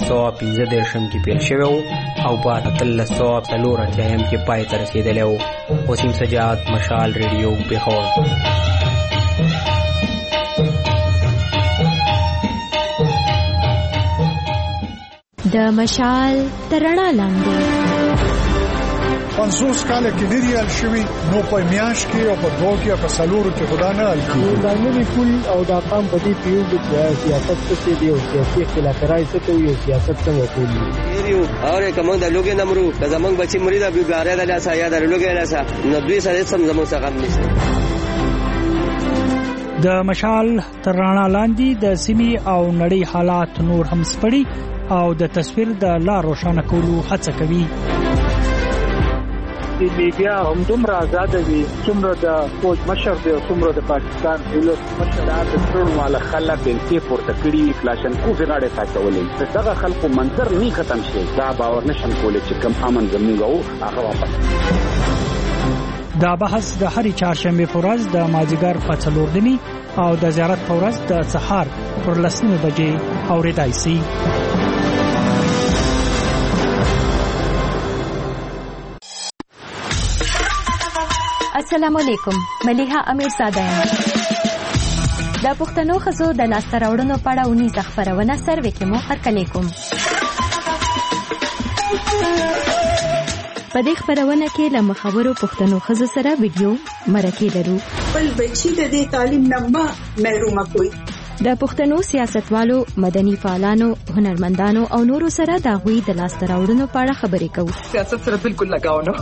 1315 کې پیل شوی و او په 1384 کې پای ته رسیدلی و. وسیم سجاد مشال ریډیو پیښور. د مشال ترڼا لاندې 50 کال کې ډیریال شوی نو په میاش کې او په دوه کې په سلورو کې خدا نه الکی دا نوې کول او دا قام په دې پیو د سیاست څخه دی او سیاسي اختلاف راځي ته یو سیاست څنګه کوي یو اور کوم د لوګي نمرو د زمنګ بچی مرید ابو ګاره د لاسه یا د لوګي لاسه نو دوی سره سم زمو څخه غم نشي. د مشال ترڼا لاندې د سیمې او نړۍ حالات نور هم سپړي او د تصویر د لار روښانه کولو هڅه کوي. د میډیا هم دومره آزاد دي څومره د فوج مشر دی او څومره د پاکستان دولت مشر د ټول مال خلک بلکې پورته کړي کلاشن کو فراډه تاکولې دغه خلکو منظر نه ختم شي دا باور نشم کولای چې کم امن زموږ او هغه واپس. دا بحث د هرې چهارشنبه په ورځ د مازدیګر په 4:30 او د زیارت په ورځ د سهار پر 10 بجې اورېدای شي. السلام علیکم، ملیحه امیرزاده یم. د پښتنو ښځو د لاسته راوړنو په اړه اونیزه خپرونه سروې کې مو هرکلی کوم. په دې خپرونه کې له مخورو پښتنو ښځو سره ویډیو مرکې لرو. بل بچی د دې تعلیم نه محرومه کوي. د پښتنو سیاستوالو، مدني فعالانو، هنرمندانو او نورو سره د هغوی د لاسته راوړنو په اړه خبرې کوو. سیاست سره بالکل لګاو نه.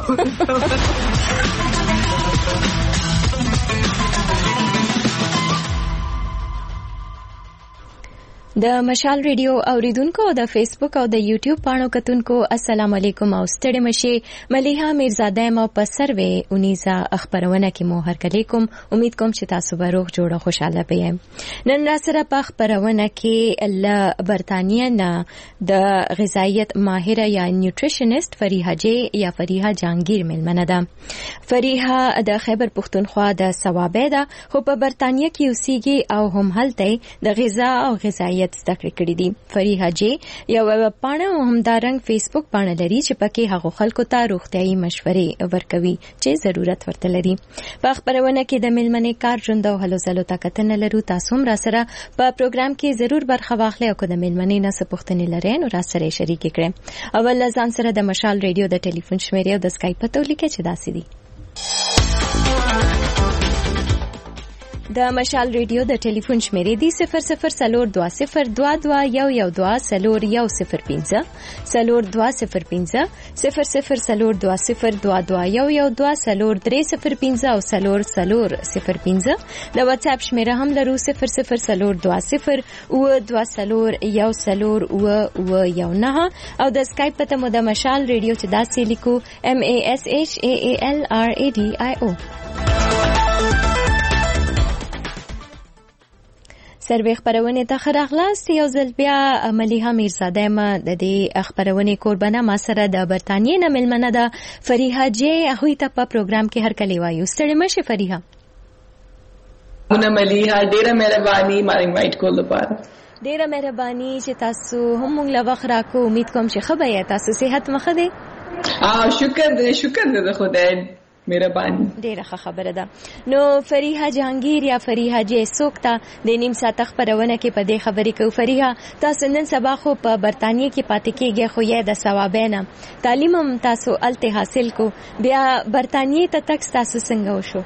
د مشال ریډیو اوریدونکو او د فیسبوک او د یوټیوب پاڼو کتونکو السلام علیکم او ستړي مشي. ملیحه امیرزاده یم او په سروې اونیزه خبرونه کې مو هرکلی کوم. امید کوم چې تاسو به روغ جوړ او خوشاله یئ. نن را سره په خبرونه کې له برتانیا نه د غذایت ماهره یا نیوټریشنست فریحه جی یا فریحه جهانگیر ملمنه ده. فریحه د خیبر پښتونخوا د صوابه ده، خو په برتانیا کې اوسېږي او هم هلته د غذا او غذایت زده کړې کړې دي. فریحه جی یو پاڼه او همدارنګ فیسبوک پاڼه لري چې پکې هغو خلکو ته روغتیايي مشورې ورکوي چې ضرورت ورته لري. په خبرونه کې د ملمنې کار ژوند او هلو ځلو ته کتنه لرو. تاسو هم را سره په پروګرام کې ضرور برخه واخلئ او که د ملمنې نه څه پوښتنې لرئ نو را سره شریک کړئ. اول ځان سره د مشال ریډیو د ټلیفون شمیرې او د اسکایپ پته ولیکئ چې داسې دي. د مشال ریډیو د ټلیفون شمیرې دی 002022112005 002050 00202211200305 او 0005. د واتس اپ شمیره هم لرو 0020201009 او د اسکایپ پته مو د مشال ریډیو چې داسې لیکو MASHALRADIO. سروې خبرونه ته خراغلاست. یو ځل بیا ملیحه امیرزاده ما د دې خبرونه قربانه ما سره د برتانیې نه ملمنه ده فریحه جی. هغوی ته په پروګرام کې هرکلی وایو. ستړي مشه فریحه. مونه ملیحه ډیره مهرباني ما انوایټ کول لپاره. ډیره مهرباني چې تاسو هم موږ له وخت راکو. امید کوم چې ښه به یې. تاسو صحت مخه دی؟ شکر دې خدای مهرباني. ډیره ښه خبره ده. نو فریحه جهانگیر یا فریحه جی څوک ته د نیم ساعت خبرونه کې په دې خبرې کوو. فریحه تاسو نن سبا خو په برتانیې کې پاتې کېږئ خو یې د ثوابه نه تعلیم هم تاسو الته حاصل کو. بیا برتانیې ته تک تاسو څنګه وشو؟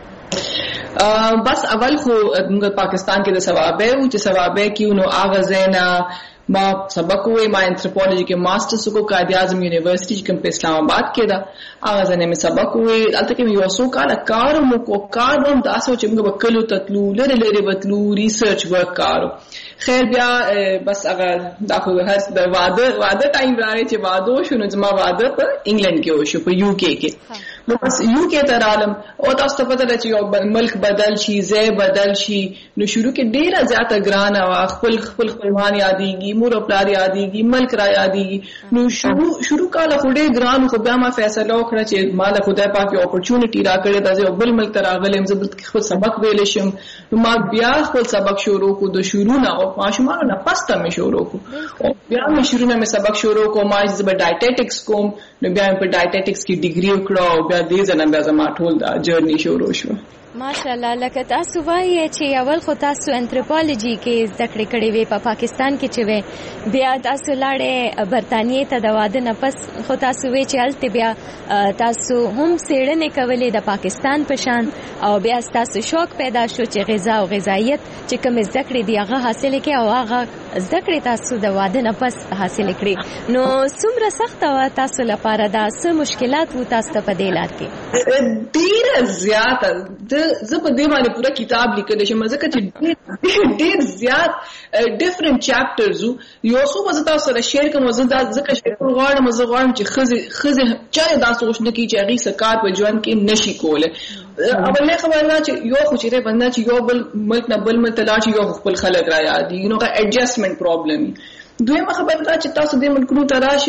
بس اول خو موږ پاکستان کې د ثوابه او چې ثوابه کې نو اغازینا ما سبق وی ما انثروپولوژي کې ماسترز کو قائد اعظم یونیورسيټي کوم په اسلام آباد کې دا هغه ځنه می سبق وی البته کې یو څو کار مو کو کار هم تاسو چې موږ وکړو تطلو لری وتلو ریسرچ ورک کارو. خیر بیا بس هغه دا خو هر د واده ټایم راځي چې واده شنو زما واده په انګلند کې وشو په یو کې نو بس یو کې تر عالم او تاسو ته پته ده چې یو ملک بدل شي ځای بدل شي نو شروع کې ډیره زیاته ګران او خپل خپلوان یادېږي مور او پلار یادېږي ملک را یادېږي نو شروع کاله خو ډېر ګران خو بیا ما فیصله وکړه چې مال خدای پاک یو اپورچونټی راکړې ده چې بل ملک ته راغلم زه خپل سبق ویل شم نو ما بیا خپل سبق شروع کو د شروع نه او ماشومان نه پسته مې شروع کو او بیا مې شروع نه مې سبق شروع کو ما چې ډایټیټکس کوم نو بیا په ډایټیټکس کې ډیګري وکړه او بیا دې ځنه بیا زما ټول دا جرنی شروع شو. ماشاءالله. لکه تاسو وایي چې اول خو تاسو انثروپولوژي کې زده کړې کړې وې په پاکستان کې چې وې بیا تاسو لاړې برتانیې ته د واده نه پس خو تاسو وې چې هلته بیا تاسو هم څېړنې کولې د پاکستان په شان او بیا تاسو شوق پیدا شو چې غذا او غذایت چې کوم زده کړې دي هغه حاصل کړئ او هغه زده کړې تاسو د واده نه پس حاصل کړئ. نو څومره سخته وه تاسو لپاره دا څه مشکلات وو تاسو ته په دې لار کې؟ ډېره زیاته زه په دې باندې پوره کتاب لیکلی شم ځکه چې ډېر زیات ډیفرنٹ چاپټرز یو څو به زه تاسو سره شیر کوم زه دا ځکه غواړم چې ښځې چا دا سوچ نه کړي چې هغې څه کار په ژوند کې نشي کولی. اولنۍ خبره دا چې یو خو چې دی بنده چې یو بل ملک نه بل ملک ته لاړ شي یو خپل خلک را یادېږي نو هغه ایډجسټمنټ پرابلم. دویمه خبره دا چې تاسو دې ملکونو ته راشئ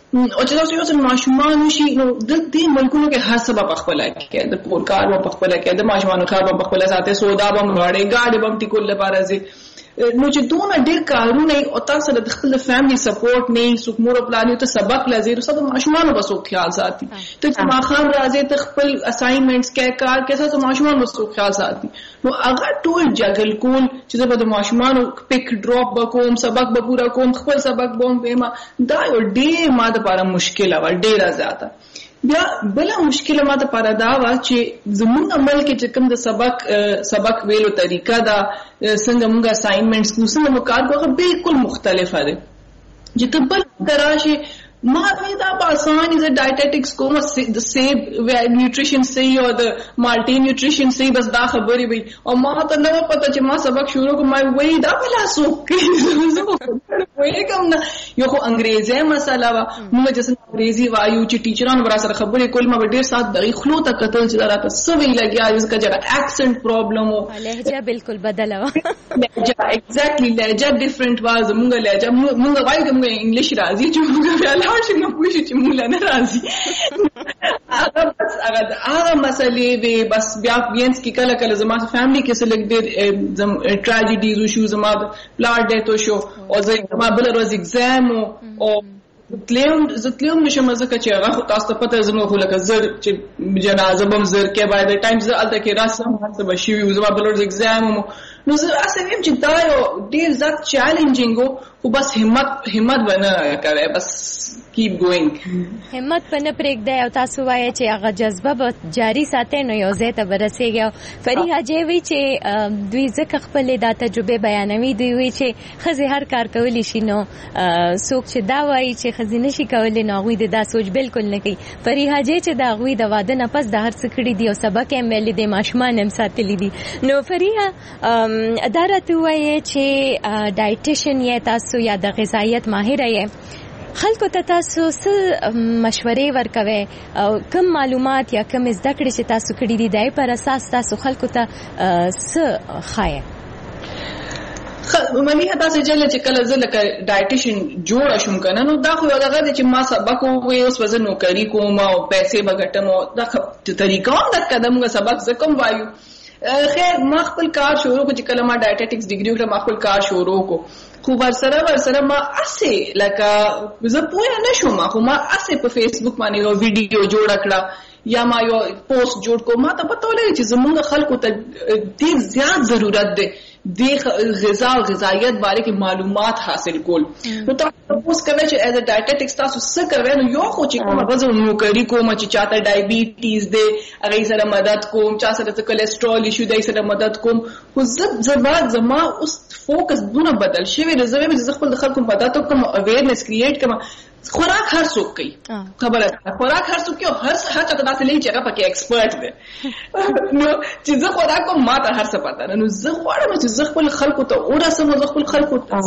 او چې تاسو یو څه ماشومان شي نو د دې ملکونو کې هر څه په خپل کې د کور کار په خپل کې د ماشومان کار په خپل ساته سودا بم غاړي گاډي بم ټیکول لپاره زی نو چې دونه ډېر کارونه او تاسو د خپل فیملی سپورټ نه سوک مور پلان ته سبق لازم او سب ماشومان په سوک خیال ساتي ته چې ما خام راځي ته خپل اساینمنټس کې کار کې سب ماشومان په سوک خیال ساتي نو هغه ټول جګل کول چې د ماشومان پک ډراپ وکوم سبق به پورا کوم خپل سبق بوم پیما دا یو ډېر ماده لپاره مشکل و ډېر زیاته بیا بل مشکل ماته لپاره دا و چې زموږ عمل کې چې کوم د سبق ویلو طریقه دا څنګه موږ اساینمنټس کو څنګه موږ کار کوو بالکل مختلفه ده چې ته بل تراشي ما دا په آسان از ډایټیټکس کوم د سیب نیوټریشن صحیح او د مالټي نیوټریشن صحیح بس دا خبرې وي او ما ته نه پته چې ما سبق شروع کوم ما وای دا بلا سوک وای کوم نه یو خو انګریزي مساله وا موږ چې انګریزي وایو چې ټیچرانو ورا سره خبرې کول ما ډېر سات دغه خلو ته قتل چې راته سوي لګیا چې کجا اکسنت پرابلم او لهجه بالکل بدله وا لهجه ایگزیکټلی لهجه ډیفرنٹ وا زموږ لهجه موږ وایو چې موږ انګلیش راځي چې موږ شي نو پوښي چې موږ نه راځي هغه مسلې وي بس بیا وینس کې کله کله زما فیملی کې سلګ ډېر ټراجډیز او شو زما پلاټ ډیتو شو او زما بل ورځ ایگزام او زتلیم نشم ځکه چې هغه تاسو ته پته زموږ خو لکه زر چې جنازه بم زر کې باید ټایم زه الته کې راسم هڅه بشي وي زما بل ورځ ایگزام نو زه اسه ویم چې دا یو ډېر زیات چیلنجینګ خو بس همت بنه کوي بس کیپ ګوینګ همت پنه پرېږدئ او تاسو وایئ چې هغه جذبه به جاري ساتئ نو یو ځای ته به رسېږئ فریحه جی وی چې دوی ځکه خپلې دا تجربې بیانوي دوی وایي چې ښځې هر کار کولی شي نو څوک چې دا وایي چې ښځې نشي کولی نو هغوی د دا سوچ بالکل نه کوي فریحه جی چې د هغوی د واده نه پس د هر څه کړي دي او سبق یې ویلي دی ماشومان هم ساتلي دي نو فریحه دا راته ووایئ چې ډایټیشن یې تاسو یا د غذایت ماهره یې خلکو ته تاسو څه مشورې ورکوي او کوم معلومات یا کوم زده کړې چې تاسو کړي دي دای پر اساس تاسو خلکو ته څه خایه ملي هدا چې جله چې کله زه لکه ډایټیشن جوړ شوم کنه نو دا خو دغه چې ما سبق وې اوس وزن نوکری کوم او پیسې بغټم دا طریقه هم د قدم غو سبق زکم وایو خیر ما خپل کار شروع کو چې کله ما ډایټیټکس ډیګری وکړه ما خپل کار شروع کو خو ورسره ما اسه لکه زه پوهه نشم خو ما اسه په فیسبوک باندې یو ویډیو جوړ کړه یا ما یو پوسټ جوړ کو ما ته پته ولګی چې زموږ خلکو ته ډېر زیات ضرورت دی د غذا او غذایت باره کې معلومات حاصل کول نو تاسو اوس کوي چې ایز ا ډایټیټکس تاسو څه کوئ نو یو خو چې کومه غوښه نوکری کوم چې چاته ډایبیټیز دی هغه سره مدد کوم چا سره کولېسترول ایشو دی سره مدد کوم خو زما اوس فوکس دونه بدل شوی دی زه به خپل خلکو مدد کوم اویرنس کریټ کوم خوراک هر څوک کوي خبره خوراک هر څوک یو هر څه ته داسې لې چې هغه پکې ایکسپرټ دی نو چې زه خوراک کوم ما ته هر څه پته نو زه غواړم چې زه خپل خلکو ته ورسم زه خپل خلکو ته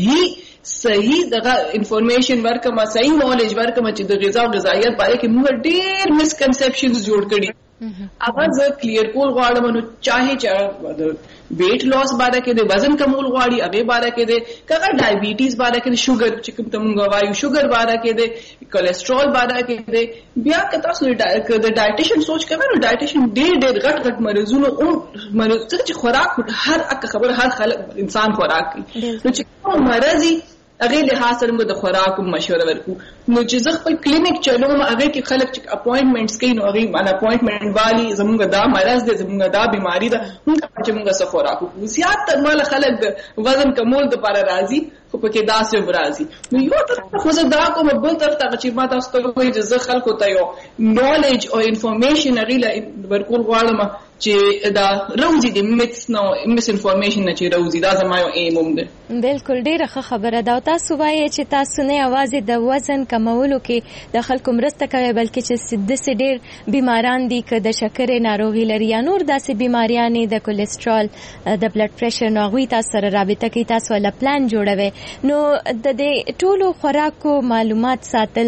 صحیح دغه انفارمیشن ورکم صحیح نالج ورکم چې د غذا او غذایت باره کې موږ ډېر مسکنسپشنز جوړ کړي اگر زه کلیر کول غواړم نو چاهي چې ویټ لاس باره کې د وزن کمول غواړي هغه باره کې د کغه ډایبیټیز باره کې د شوګر چې کوم تم غواړي شوګر باره کې د کولېسترول باره کې د بیا که تاسو د ډایټیشن سوچ کوئ نو ډایټیشن ډېر غټ مرزونه او مرز چې خوراک هر اک خبر هر خلک انسان خوراک کوي نو چې مرزي هغه له حاصل موږ د خوراک مشوره ورکو نو چې زه خپل کلینیک چلوم هغه کې خلک چې اپوینټمنټس کوي نو هغه باندې اپوینټمنټ والی زموږ دا مرز دی زموږ دا بیماری ده موږ چې موږ څه خوراک کوو زیات تر مال خلک د وزن کمول د لپاره راځي خو پکې داسې راځي نو یو طرف خو زه دا کوم بل طرف ته چې ما تاسو ته وایي چې زه خلکو ته یو نالج او انفارمیشن هغه ورکول غواړم چې دا روزي د میتس نو مس انفارمیشن نه چې روزي دا زما یو ایم هم ده بالکل ډیره ښه خبره ده او تاسو وایي چې تاسو نه یوازې د وزن کمولو کې د خلکو مرسته کوي بلکې چې د ډېر بیماران دي که د شکرې ناروغي لري یا نور داسې بیماریان د کولېسترول د بلډ پریشر نو هغوی تاسو سره رابطه کوي تاسو له پلان جوړوي نو د دې ټولو خوراکو معلومات ساتل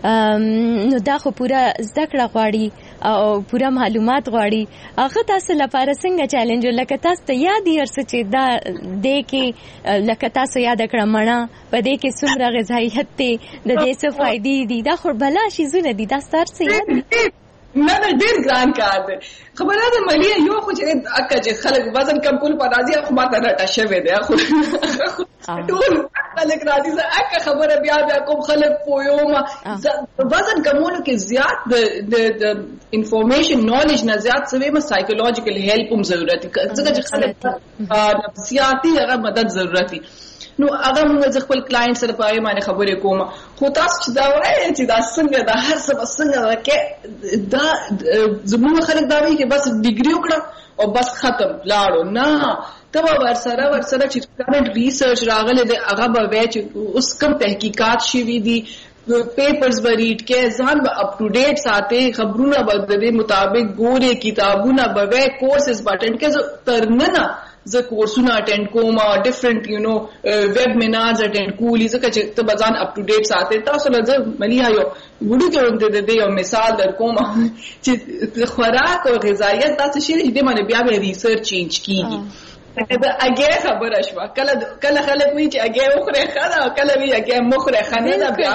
نو دا خو پورا زده کړه غواړي او پورا معلومات غواړي. هغه تاسو لپاره څنګه چیلنج لکه تاسو ته یاد یې ارڅ چې دا دې کې لکه تاسو یاد کړه مړه په دې کې څومره غذایت دی د دې څه فائدې دي دا خو بلا شي زونه دي دا ستاسو یاد دي؟ نه ډېر ګران کار دی. خبره ده ملي یو خو چې اکه چې خلک وزن کم کول په راځي خو ماته راټا شوی دی خو ټول خلک راځي زه اکه خبره بیا کوم خلک پویوم وزن کمولو کې زیات د انفارمیشن نالج نه زیات سوي ما سایکولوژیکل هیلپ هم ضرورت دي ځکه چې خلک نفسیاتي هغه مدد ضرورت دي. نو هغه موږ خپل کلاینټ سره پای باندې خبرې کوم خو تاسو چې دا وایي چې دا څنګه دا هر څه څنګه راکې دا زموږ خلک دا وایي چې بس ډیګري وکړه او بس ختم لاړو نه تبا ورسره چې کرنٹ ریسرچ راغله د هغه به وای چې اوس کوم تحقیقات شوي دي پیپرز به ریډ کې ځان به اپ ټو ډیټ ساتي خبرونه به د مطابق ګوري کتابونه به وای کورسز بټن کې ترنه زه کورسونه اټینډ کوم ډیفرنٹ ویبینارز اټینډ کولی ځکه چې ته بزان اپ ټو ډیټ ساتي. تاسو له زه ملي یو وډو کې ورته د یو مثال در کوم چې خوراک او غذایت تاسو شي دې باندې بیا به ریسرچ چینج کیږي. دا اگه خبره شوه کله خلک وی چې اگه وخره خاله کله وی اگه مخره خانه دا بیا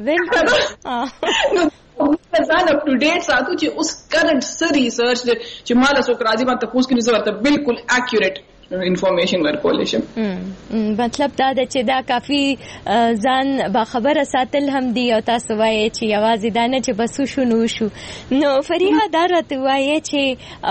ځان اپ ټو ډیټ ساتو چې اوس کرنٹ سر ریسرچ چې مال سو راځي باندې تاسو کې نظر ته بالکل اکیوریټ انفارمیشن ورکول شي. مطلب دا د چې دا کافی ځان با خبره ساتل هم دی او تاسو وایي چې یوازې دا نه چې بس شو شو. نو فریحه دا راته وایي چې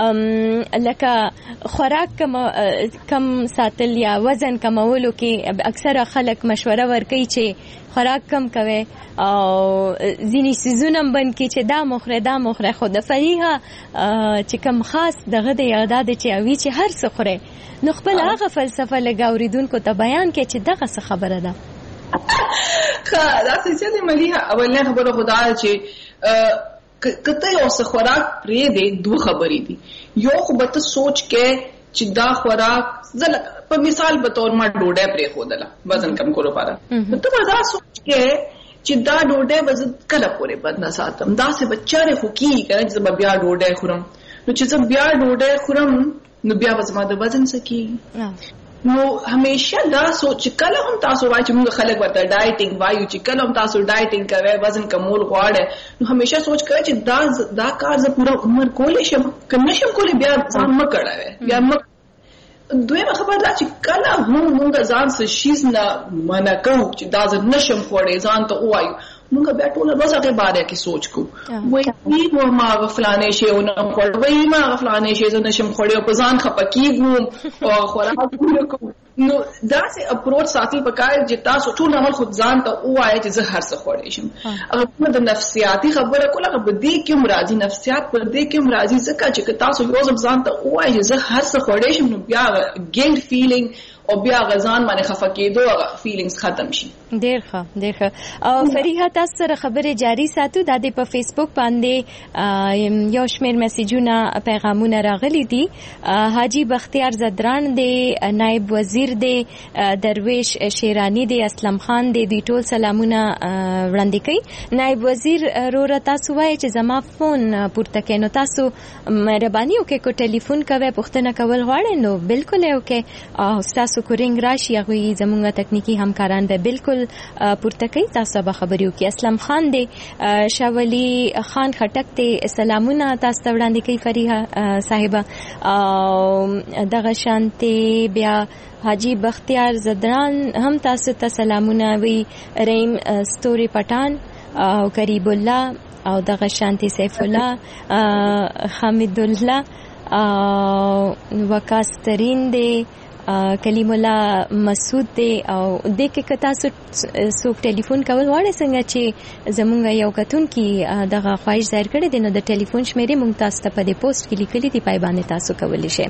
لکه خوراک کم ساتل یا وزن کمولو کې اکثره خلک مشوره ورکوي چې خوراک کم کوي او ځینې سیزونه بند کی چې دا مخره خو د فریحه چې کم خاص دغه د یاداد چې اوی چې هر څه خوره نو خپل هغه فلسفه لګاوریدونکو ته بیان کې چې دغه څه خبره ده. دا څه دی مليها اولنه خبره خدا چې کته یو څه خوراک پرې دی دوه خبرې دي. یو خو به ته سوچ کې چې دا خوراک زله په مثال به تور ما ډوډۍ پرې خودله وزن کم کولو لپاره ته به دا سوچ کې چې دا ډوډۍ وزن کله پورې بد نه ساتم دا څه بچاره خو کی کنه چې بیا ډوډۍ خورم نو چې زه بیا ډوډۍ خورم نو بیا وزما د وزن سکی نو همیشه دا سوچ کله هم تاسو وایي چې موږ خلک ورته ډایټینګ وایو چې کله هم تاسو ډایټینګ کوئ وزن کمول غواړئ نو همیشه سوچ کوئ چې دا کار زه پوره عمر کولی شم که نشم کولی بیا ځان مه کړوئ بیا مه. دویمه خبره دا چې کله هم موږ ځان څه شیز نه منع کوو چې دا زه نشم خوړی ځان ته ووایو موږ بیا ټوله ورځ هغې باره کې سوچ کوو وایي ما هغه فلانې شی ونه خوړ وایي ما هغه فلانې شی زه نشم خوړی او په ځان خفه کېږم او خوراک پوره کوم. نو داسې اپروچ ساتل پکار چې تاسو ټول عمل خود ځان ته ووایئ چې زه هر څه خوړی شم. هغه د نفسیاتي خبره کوله هغه په دې کې هم راځي نفسیات پر دې کې هم راځي ځکه چې تاسو یو ځل ځان ته ووایئ چې زه هر څه خوړی شم نو بیا ګیلټ فیلینګ او بیا غزان باندې خفه کېدو هغه فیلینګز ختم شي. ډېر ښه او فریحه تاسو سره خبرې جاری ساتو د دې په فیسبوک باندې یو شمېر میسیجونه پیغامونه راغلي دي. حاجی بختیار زدران دی نائب وزیر دی درویش شیرانی دی اسلم خان دی دوی ټول سلامونه وړاندې کوي. نائب وزیر روره تاسو وایي چې زما فون پورته کړئ نو تاسو مهرباني وکړئ کو ټلیفون کوئ پوښتنه کول غواړئ نو بالکل یې وکړئ او تاسو کورینګ راشي هغوی زموږ تکنیکی همکاران به بالکل پورته کوي تاسو به خبرې وکړئ. اسلم خان دی شاولی خان خټک دی سلامونه تاسو ته وړاندې کوي فریحه صاحبه او دغه شانتي بیا حاجی بختیار زدران هم تاسو ته سلامونه وی رحیم ستوري پټان او قریب الله او دغه شانتي سیف الله حمید الله وکاسترین دی کلیم الله مسعود دی او د کې کتا سو ټلیفون کول غواړي څنګه چې زمونږ یو کتون کې دغه خواهش ظاهر کړی دی نو د ټلیفون شمیرې مونږ تاسو ته په دې پوسټ کې لیکلي دي پای باندې تاسو کولی شئ.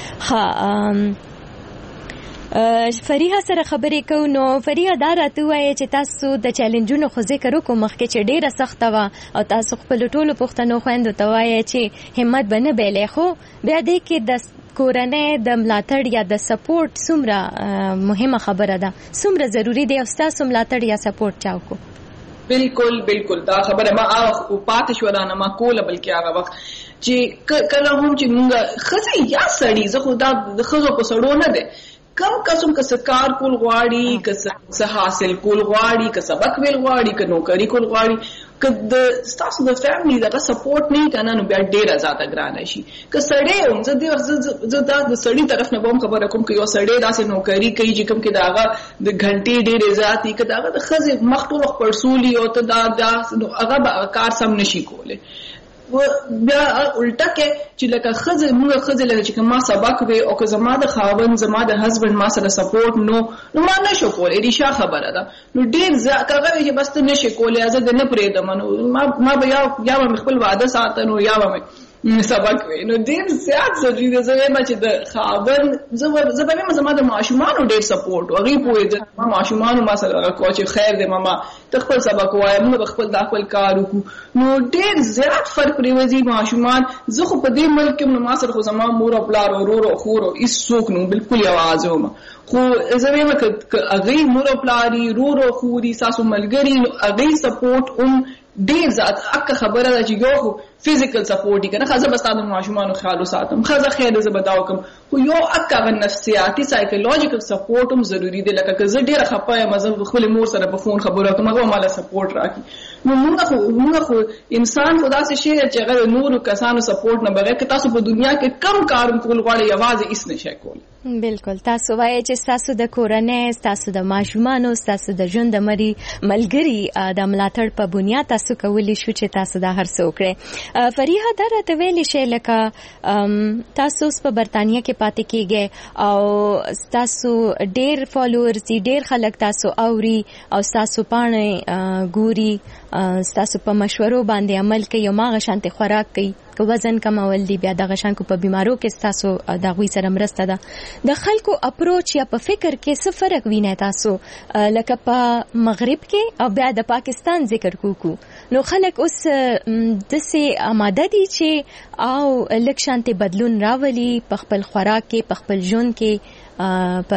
فریحه سره خبرې کوو نو فریحه دا راته وایي چې تاسو د چیلنجونو خو ذکر وکړو مخکې چې ډیره سخته وه او تاسو خپل ټولو پښتنو خویندو ته وایي چې همت به نه بایلئ خو بیا دې کې د کورنۍ د ملاتړ یا د سپورټ څومره مهمه خبره ده څومره ضروری دی او ستاسو ملاتړ یا سپورټ چا وکړو؟ بالکل دا خبره ما پاتې شو دا نه ما کوله بلکې هغه وخت چې کله هم چې موږ خزه یا سړی زه خو دا د خزو په سړو نه ده کم قسم کا سکار کول غواړي که حاصل کول غواړي که سبق ویل غواړي که نوکری کول غواړي که د تاسو د فیملی دغه سپورټ نه کنه نو بیا ډیره زیاته ګرانه شي که سړی هم زه د سړی طرف نه کوم خبره کوم که یو سړی داسې نوکری کوي چې کوم کې داغه د غنټې ډیره زیاتی که داغه د خزه مخټو وخت پرسولي او ته دا هغه کار سم نشي کوله بیا الټا کې چې لکه خزه موږ خزه لکه چې ما سبق وي او که زما د خاوند زما د هسبند ما سره سپورټ نو ما نشو کولای ریشا خبره ده نو ډیر ځکه چې بس ته نشي کولای ازه د نه پرېدم نو ما بیا خپل وعده ساتنو یا سبق وي نو ډیر زیات ضروري ده زما چې د خاوند زه به زما د ماشومان ډیر سپورټ او غي پوهې د ماشومان ما سره کوچ خیر دې ماما تخپل سبق وای موږ خپل داخل کار وکړو نو ډیر زیات فرق پریوزي ماشومان زه خو په دې ملک کې نو ما سره خو زما مور او پلار او ورور او خور او هیڅ څوک نو بالکل आवाज وم خو زه وایم چې اغه مور او پلاری رور او خوري ساسو ملګری نو اغه سپورټ ډیر زیات اکه خبره ده چې یو فزیکل سپورټ کنه خزه بستانو ماشومان خیال وساتم خزه خیر زه بداو کوم خو یو اکه نفسیاتي سایکولوژیکل سپورټ هم ضروری دی لکه که زه ډیره خپه یم زه خپل مور سره په فون خبرو کوم هغه مال سپورټ راکړي نو موږ خو انسان خدا سے شی چې هغه نور کسانو سپورټ نه بغیر که تاسو په دنیا کې کم کار کول غواړئ یوازې هیڅ نشئ کولای بالکل تاسو وایي چې تاسو د کورنۍ تاسو د ماشومانو تاسو د ژوند د ملګری د ملاتړ په بنیاد تاسو کولی شو چې تاسو دا هر څه وکړئ فریحه دا راته ویلې شي لکه تاسو په برتانیا کې پاتې کېږئ او تاسو ډېر فالوورز دي ډېر خلک تاسو اوري او تاسو پاڼې ګوري تاسو په مشورو باندې عمل کوي او ماغه شانتي خوراک کوي که وزن کمول دی بیا د غشان کو په بیمارو کې تاسو د غوي سره مرسته ده د خلکو اپروچ یا په فکر کې څه فرق وینئ تاسو لکه په مغرب کې او بیا د پاکستان ذکر کوکو نو خلک اوس دسه آماده دي چې او لک شانتي بدلون راولي په خپل خوراک کې په خپل ژوند کې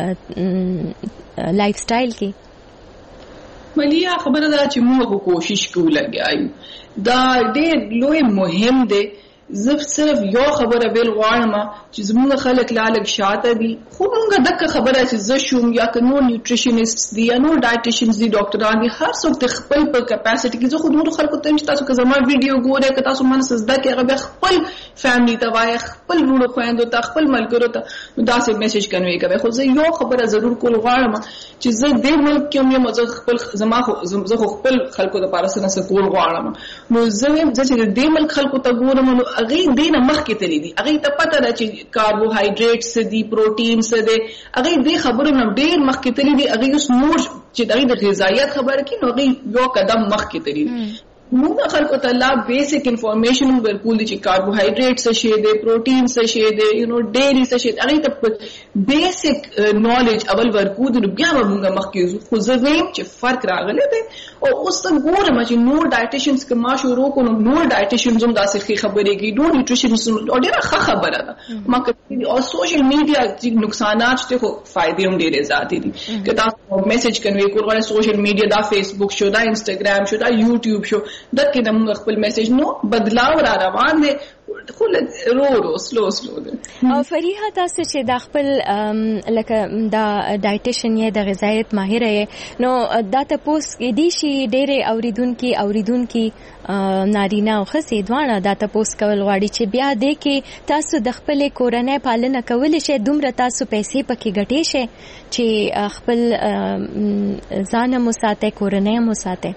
په لایف سټایل کې ملیا خبره ده چې موږ کوشش کوو لګیایو دا ډېر لوی مهم دی زه صرف یو خبره ویل غواړم چې زموږ خلک لالک شاته دي خو موږ دغه خبره چې زه شوم یا که نور نیوټریشنست دي یا نور ډایټیشنز دي ډاکټران دي هر څوک د خپل په کیپاسټي کې زه خو نور خلکو ته چې تاسو که زما ویډیو ګورئ که تاسو من سزده کې هغه خپل فیملی ته وایي خپل ورونو خویندو ته خپل ملګرو ته داسې میسج کنوي کوي خو زه یو خبره ضرور کول غواړم چې زه د ملک کې یم زه خپل زه خپل خلکو د پاره سره کول غواړم نو زه چې د ملک خلکو ته ګورم نو هغه دینه مخکې تللی دي هغه ته پته ده چې کاربوهایډریټس دي پروتینز دي هغه دې خبرو نه ډېر مخکې تللی دي هغه اوس نور چې د غذایت خبره کوي نو هغه یو قدم مخکې تللی دي موږ خلکو ته لا بیسیک انفارمیشن ورکول دي چې کاربوهایډریټ څه شی دي پروتین څه شی دي ډیری څه شی هغه ته بیسیک نالج اول ورکول دي بیا موږ مخکې خو زه وایم چې فرق راغلی دی او اوس څنګه ګورم چې نور ډایټیشنز که ما شروع کوم نور ډایټیشنز هم داسې خبرې کوي نور نیوټریشنز ډیره ښه خبره ده ما کوي او سوشل میډیا چې نقصانات شته خو فائدې هم ډیره زیاتې دي که تاسو میسج کنوي کول سوشل میډیا دا فیسبوک شو دا انسټاګرام شو دا یوټیوب شو دغه د موږ خپل میسج نو بدلاو را روان دي خو رو سلو دي او فریحه تاسو چې د خپل لکه دا ډایټیشن یا د غذایت ماهر یې نو دا تاسو کې دي شي ډېرې اوریدونکو نارینه او ښځې دواړه دا تاسو کول غواړي چې بیا دې کې تاسو د خپل کورنۍ پالنه کول شي دومره تاسو پیسې پکې ګټې شي چې خپل ځان مو ساتي کورنۍ مو ساتي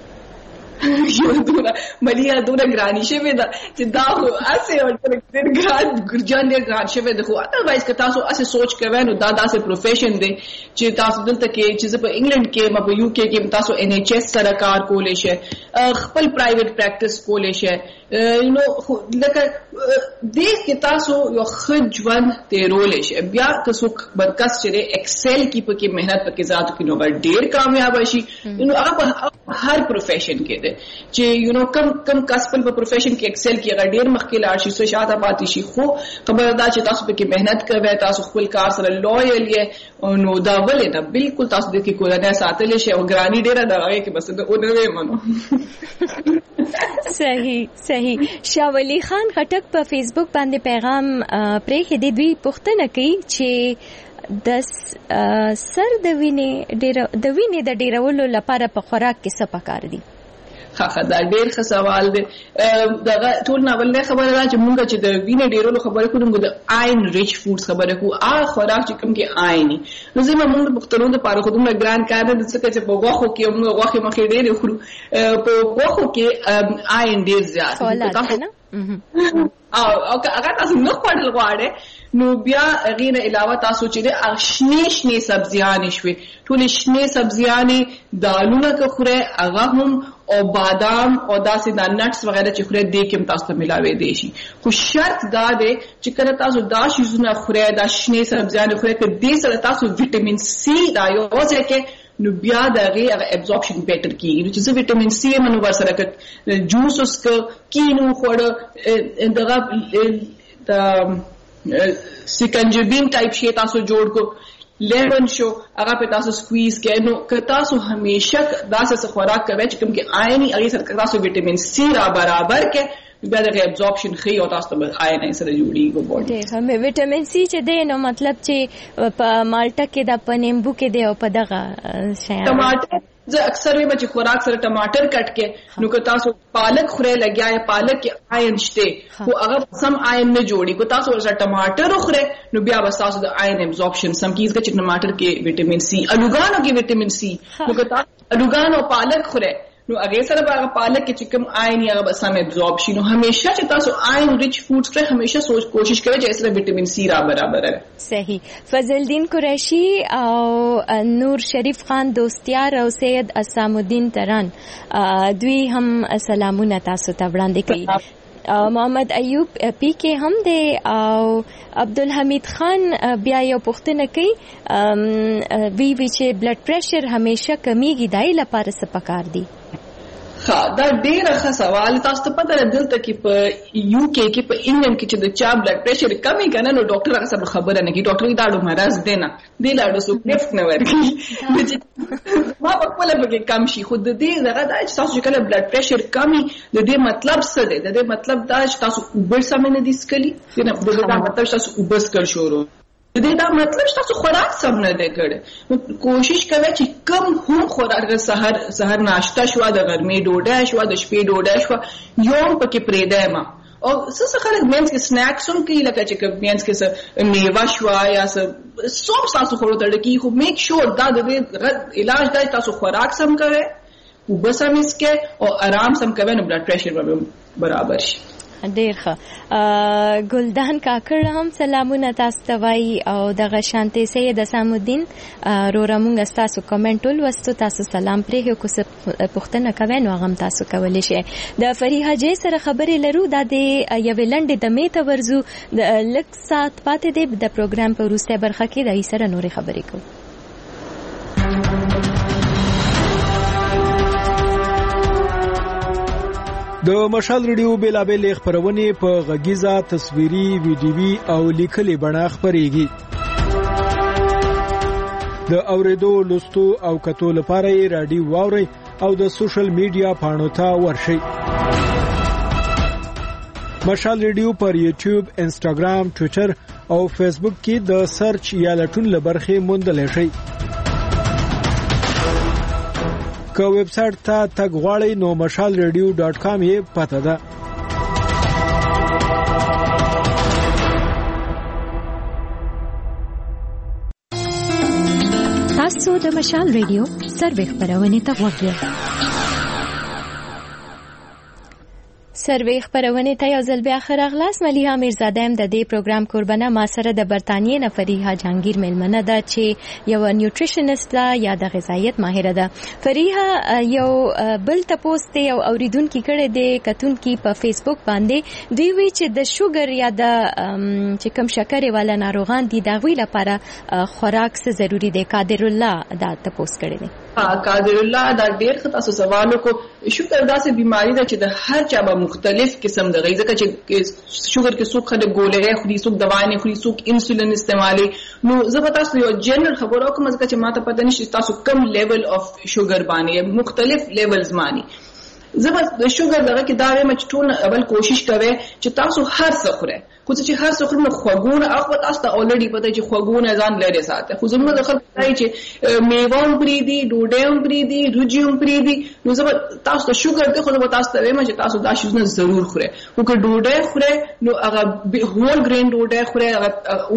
ملیا دوره ګرانی شوی دا چې دا خو اسه او ډېر ګران ګرجان ډېر ګران شوی دا خو ادروایز که تاسو اسه سوچ کوئ نو دا داسې پروفیشن دی چې تاسو دلته کې چې په انګلند کې په یو کې تاسو NHS سره کار کولای شئ خپل پرایویټ پریکټس کولای شئ لکه دې کې تاسو یو ښه ژوند تیرولی شي. بیا که څوک برکس چې ایکسل کې پکې مهنت پکې ذات کې نو ډېر کامیاب شي. هغه په هر پروفیشن کې دی چې کم کسب په پروفیشن کې ایکسل کې هغه ډېر مخکې لاړ شي، څه شاته پاتې شي. خو خبره دا چې تاسو پکې مهنت کوئ، تاسو خپل کار سره لویل یې، نو دا ولې نه بالکل تاسو د کې کورنۍ ساتلی شي او ګرانی ډېره ده هغې کې بس د اونوې منو. صحیح. شاه ولی خان خټک په فیسبوک باندې پیغام پرېښی دی. دوی پوښتنه کوي چې د سر د وینې د ډیرولو لپاره په خوراک کې څه پکار دي؟ دا ډېر ښه سوال دی. دغه ټول ناولنۍ خبره ده چې مونږ چې د وینې ډېرولو خبره کوو موږ د آین ریچ فوډز خبره کوو، هغه خوراک چې کوم کې آین وي. نو ځکه موږ د پښتنو دپاره خو دومره ګران کار نه دی ځکه چې په غوښو کې موږ غوښې مخې ډېرې خورو، په غوښو کې آین ډېر زیات او که هغه تاسو نه خوړل غواړئ نو بیا هغې نه علاوه تاسو چې دی شنې سبزیانې شوې، ټولې شنې سبزیانې دالونه که خورئ هغه هم او بادام او داسې دا نټس وغیره چې خورئ دې کې هم تاسو ته ملاوېدی شي. خو شرط دا دی چې کله تاسو دا شیزونه خورئ، دا شنې سبزیانې خورئ، که دې سره تاسو ویټامین سی دا یو ځای کې نو بیا د هغې هغه ابزورپشن بیټر کېږي. نو چې زه ویټامین سی یم نو ورسره که جوس وڅښه، کینو خوړه، دغه سکنجبین ټایپ شی تاسو جوړ کو، لیمن شو هغه په تاسو سکویز کې. نو که تاسو همیشه داسې خوراک کوئ چې کوم کې آین هغې سره تاسو ویټامین سی را برابر کې بیا دغه ابزورپشن ښه او تاسو ته آین سره جوړېږي باډي. ویټامین سی چې دی نو مطلب چې په مالټه کې ده، په نیمبو کې دی او په دغه شیانو. ټماټر زه اکثر وایم چې خوراک سره ټماټر کټ کې نو که تاسو پالک خورئ لګیا یا پالک کې آین شته خو هغه سم آین نه جوړي. که تاسو ورسره ټماټر وخورئ نو بیا به تاسو د آین ابزورپشن سم کېږي ځکه چې ټماټر کې ویټامین سی، الوګانو کې ویټامین سی. نو که تاسو الوګان او پالک خورئ نو هغې سره به هغه پالک کې چې کوم آین هغه به سم ابزورب شي. نو همیشه چې تاسو آین ریچ فوډز خورئ همیشه کوشش کوئ چې سره ویټامین سی را برابر وي. صحیح. فضل الدین قریشي او نور شریف خان دوستیار او سید اسام الدین تران دوی هم سلامونه تاسو ته وړاندې کوي. محمد ایوب پی کې هم دی او عبدالحمید خان بیا یو پوښتنه کوي وی چې بلډ پریشر همیشه کمیږي دای لپاره څه پکار دي؟ دا ډېره ښه سوال. تاسو ته پته ده دلته کې په یو کې کې په انګلند کې چې د چا بلډ پریشر کمی که نه نو ډاکټر هغه سره خبره نه کوي. ډاکټر دا ډو مرض دی نه، دې لا ډو څوک لفټ نه ورکوي ما په خپله پکې کم شي. خو د دې دغه دا چې تاسو چې کله بلډ پریشر کمي د دې مطلب څه دی؟ د دې مطلب دا چې تاسو اوبه سمې نه دي څښلي. د دې دا مطلب چې تاسو اوبه څښل شروع، د دې دا مطلب چې تاسو خوراک سم نه دی کړی. نو کوشش کوئ چې کم هم خوراک سحر ناشته شوه، د غرمې ډوډۍ شوه، د شپې ډوډۍ شوه، یو هم پکې پرېږدی مه. او څه خلک مینځ کې سنیکس هم کوي لکه چې مینځ کې څه میوه شوه یا څه څوم ستاسو خوړو ته ډکي. خو میک شور دا د دې علاج دا چې تاسو خوراک سم کوئ، اوبه سم څښئ او آرام سم کوئ نو بلډ پریشر به برابر شي. ډیر ښه. ګلدان کاکړ هم سلامونه تاسو ته وایي او دغه شانتي سید اسام الدین روره مونږ ستاسو کمنټ ولوستو، تاسو سلام پرېښو، که څه پوښتنه کوئ نو هغه هم تاسو کولی شئ. د فریحه جې سره خبرې لرو. دا د یوې لنډې دمې ته ورځو، د لږ ساعت پاتې دی د پروګرام په وروستۍ برخه کې د سره نورې خبرې کوو. د مشال ریډیو بیلابل خبرونه په غږیزه، تصویري، ویډیوي او لیکلي بڼه خبريږي. د اوریدو، لوستو او کتو لپاره یې رادیو واوري او د سوشل میډیا پاڼو ته ورشئ. مشال ریډیو پر یوټیوب، انسټاګرام، ټوئیټر او فیسبوک کې د سرچ یا لټون لبرخه موندلی شئ. که ویب سایټ ته تګ غواړئ نو mashalradio.com یې پته ده. تاسو د مشال ریډیو سروې خبرونه ته غوږ سروې خبرونه ته یو ځل بیا خراغلاس مليحه میرزاده هم د دې پروګرام قربانه ما سره د برتانیې نه فریحه جهانگیر ملمنه ده چې یو نیوټریشنست ده یا د غذایت ماهره ده. فریحه یو بل تاسو ته یو اوریدونکو کړه د کتونکو په فیسبوک باندې دوی وی چې د شوګر یا د چې کم شکر والا ناروغان دي د غوي لپاره خوراک څه ضروری دی. قادر الله دا تاسو کړی دی. قادر الله دا ډیر ښه تاسو سوالو کو. شوګر داسې بیماری ده چې د هر چا به مختلف قسم د غذا چې شوګر کې څوک خلک ګولې خوري، څوک دوايانې خوري، څوک انسولین استعمالي. نو زه به تاسو یو جنرال خبرو کوم ځکه چې ماته پته نشي تاسو کم لیول اف شوګر باندې مختلف لیولز باندې. زه به د شوګر دغه کې دا وایم چې ټول اول کوشش کوئ چې تاسو هر څه خورئ. خو چې هر څه خورئ نو خوږونه هغه تاسو ته اولریډي پته چې خوږونه ځان لري ساتي. خو زموږ د خلکو راځي چې میوه هم پرې دي، ډوډۍ هم پرې دي، روجي هم پرې دي. نو زه به تاسو ته شوګر دی خو زه به تاسو ته وایم چې تاسو دا شیزونه ضرور خورئ. خو که ډوډۍ خورئ نو هغه هول ګرین ډوډۍ خورئ، هغه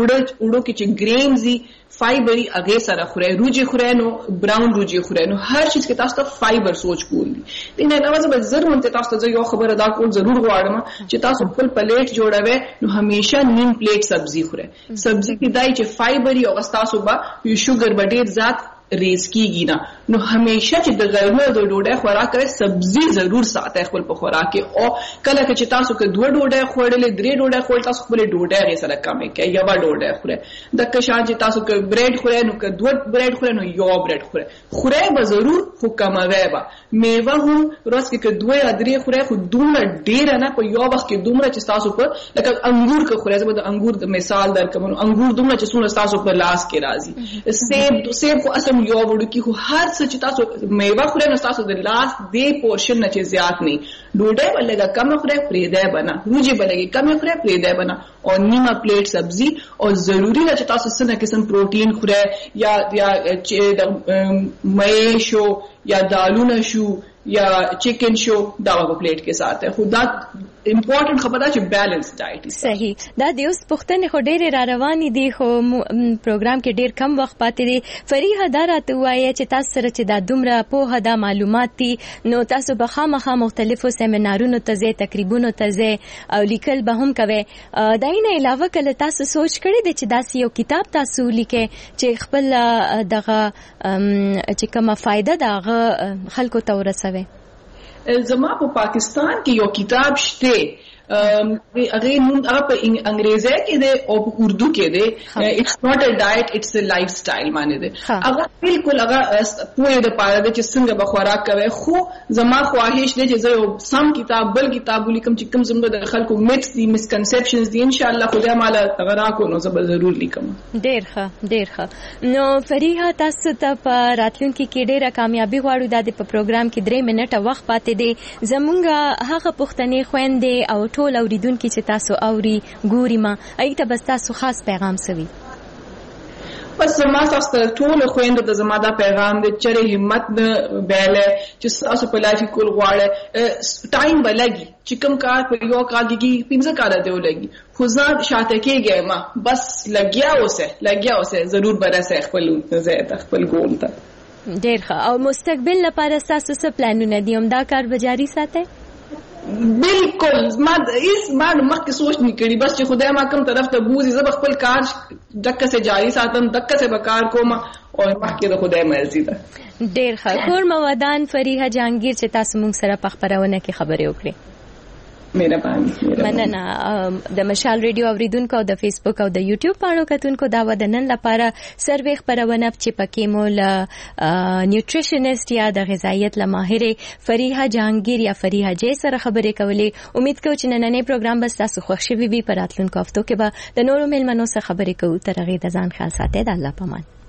وړو کې چې ګرینز دي فایبري هغه سره خورئ. روجي خورئ نو براون روجي خورئ. نو هر چیز کې تاسو ته فایبر سوچ کول دي. دینه علاوه زه ضرور تاسو ته یو خبره دا کول ضرور غواړم چې تاسو خپل پلیټ جوړوي نو همیشه نیم پلیټ سبزی خورئ. سبزی کې دای چې فایبري او تاسو به شوګر بډیر ذات ریز کیږي نه. نو همیشه چې د غرمه د ډوډۍ خوراک کوي سبزی ضرور ساتئ خپل په خوراک کې. او کله چې تاسو کې دوه ډوډۍ خوړلې درې ډوډۍ خوړل تاسو خپل ډوډۍ غي سره کمې کوي یا با ډوډۍ خورئ. د کشان چې تاسو کې بریډ خورئ نو کې دوه بریډ خورئ نو یو بریډ خورئ به ضرور خو کموي به. میوه هم روز کې دوه یا درې خورئ خو دومره ډیر نه په یو وخت کې دومره چې تاسو په لکه انګور کې خورئ. زه د انګور د مثال درکوم. انګور دومره چې څونه تاسو په لاس کې راځي. سیب کو اصل یو وړو کې خو هر څه چې تاسو میوه خورئ نو تاسو د لاس دی پورشن نه چې زیات نه. ډوډۍ بلګه کم خورئ پرېده بنا، روجي بلګه کم خورئ پرېده بنا او نیمه پلیټ سبزی. او ضروری نه چې تاسو څنګه قسم پروتین خورئ یا چې د مې شو یا دالونه شو یا چکن شو دا په پلیټ کې ساتي. خو دا امپورټنٹ خبره چې بیلنس ډایټ صحیح. دا د اوس پښتنې خو ډېر را روانې دي خو پروګرام کې ډېر کم وخت پاتې دی. فریحه دا راته وایي چې تاسو سره چې دا دومره پوهه دا معلومات دي نو تاسو به خامخا مختلفو سیمینارونو ته ځئ، تقریبونو ته ځئ او لیکل به هم کوئ. دا نه علاوه کله تاسو سوچ کړی دی چې داسې یو کتاب تاسو لیکئ چې خپل دغه چې کومه فائدہ دغه خلکو ته ورسوي؟ زما په پاکستان کې یو کتاب شته هغه نوم هغه په انګریزي کې دی او په اردو کې دی. اټس ناٹ ا ډایټ اټس ا لایف سټایل باندې دی. هغه بالکل هغه پوهه د پاره دی چې څنګه به خوراک کوي. خو زما خواهش دی چې زه یو سم کتاب بل کتاب ولیکم چې کوم زموږ د خلکو میتس دي مسکنسپشنز دي ان شاء الله خدای مال تغرا کو نو زه به ضرور لیکم. ډیر ښه. نو فریحه تاسو ته په راتلونکي کې ډیره کامیابی غواړو. د په پروګرام کې 3 منټه وخت پاتې دی. زمونږ هغه پښتنې خويندې او ټول اوریدونکو چې تاسو اوري ګوري ما ایته بس تاسو خاص پیغام سوي. بس زما تاسو ته ټول خويندو ته زما دا پیغام دی چې همت نه بیله چې تاسو په لایف کول غواړئ. ټایم بلګي چې کوم کار په یو کال کې 15 کال دی ولګي خو ځان شاته کېږي ما بس لګیا اوسه ضرور برسه خپل زه خپل ګول ته. ډیر ښه. او مستقبل لپاره تاسو څه پلانونه دي؟ هم دا کار به جاری ساتئ؟ بالکل ما مخکې سوچ نه کړی بس چې خدای ما کوم طرف ته بوزي زه خپل کار دکه سے جاری ساتم دکه سے به کار کوم او مخکې د خدای مرزي ده. ډیر ښه. کور مودان فریحه جهانگیر چې تاسو موږ سره په خبرونه کې خبرې وکړې. مننه. د مشال ریډیو اوریدونکو او د فیسبوک او د یوټیوب پاڼو کتونکو دا ودنن لپاره سروې خبرونه چې پکې مول نیوټریشنست یا د غذایت لماهره فریحه جهانگیر یا فریحه جې سره خبرې کولې. امید کوم چې نننې پروګرام به تاسو خوښ شي وي. په راتلونکو هفتو کې به د نورو مېلمنو سره خبرې کوو. تر هغه د ځان خیال ساتئ. د الله پامان.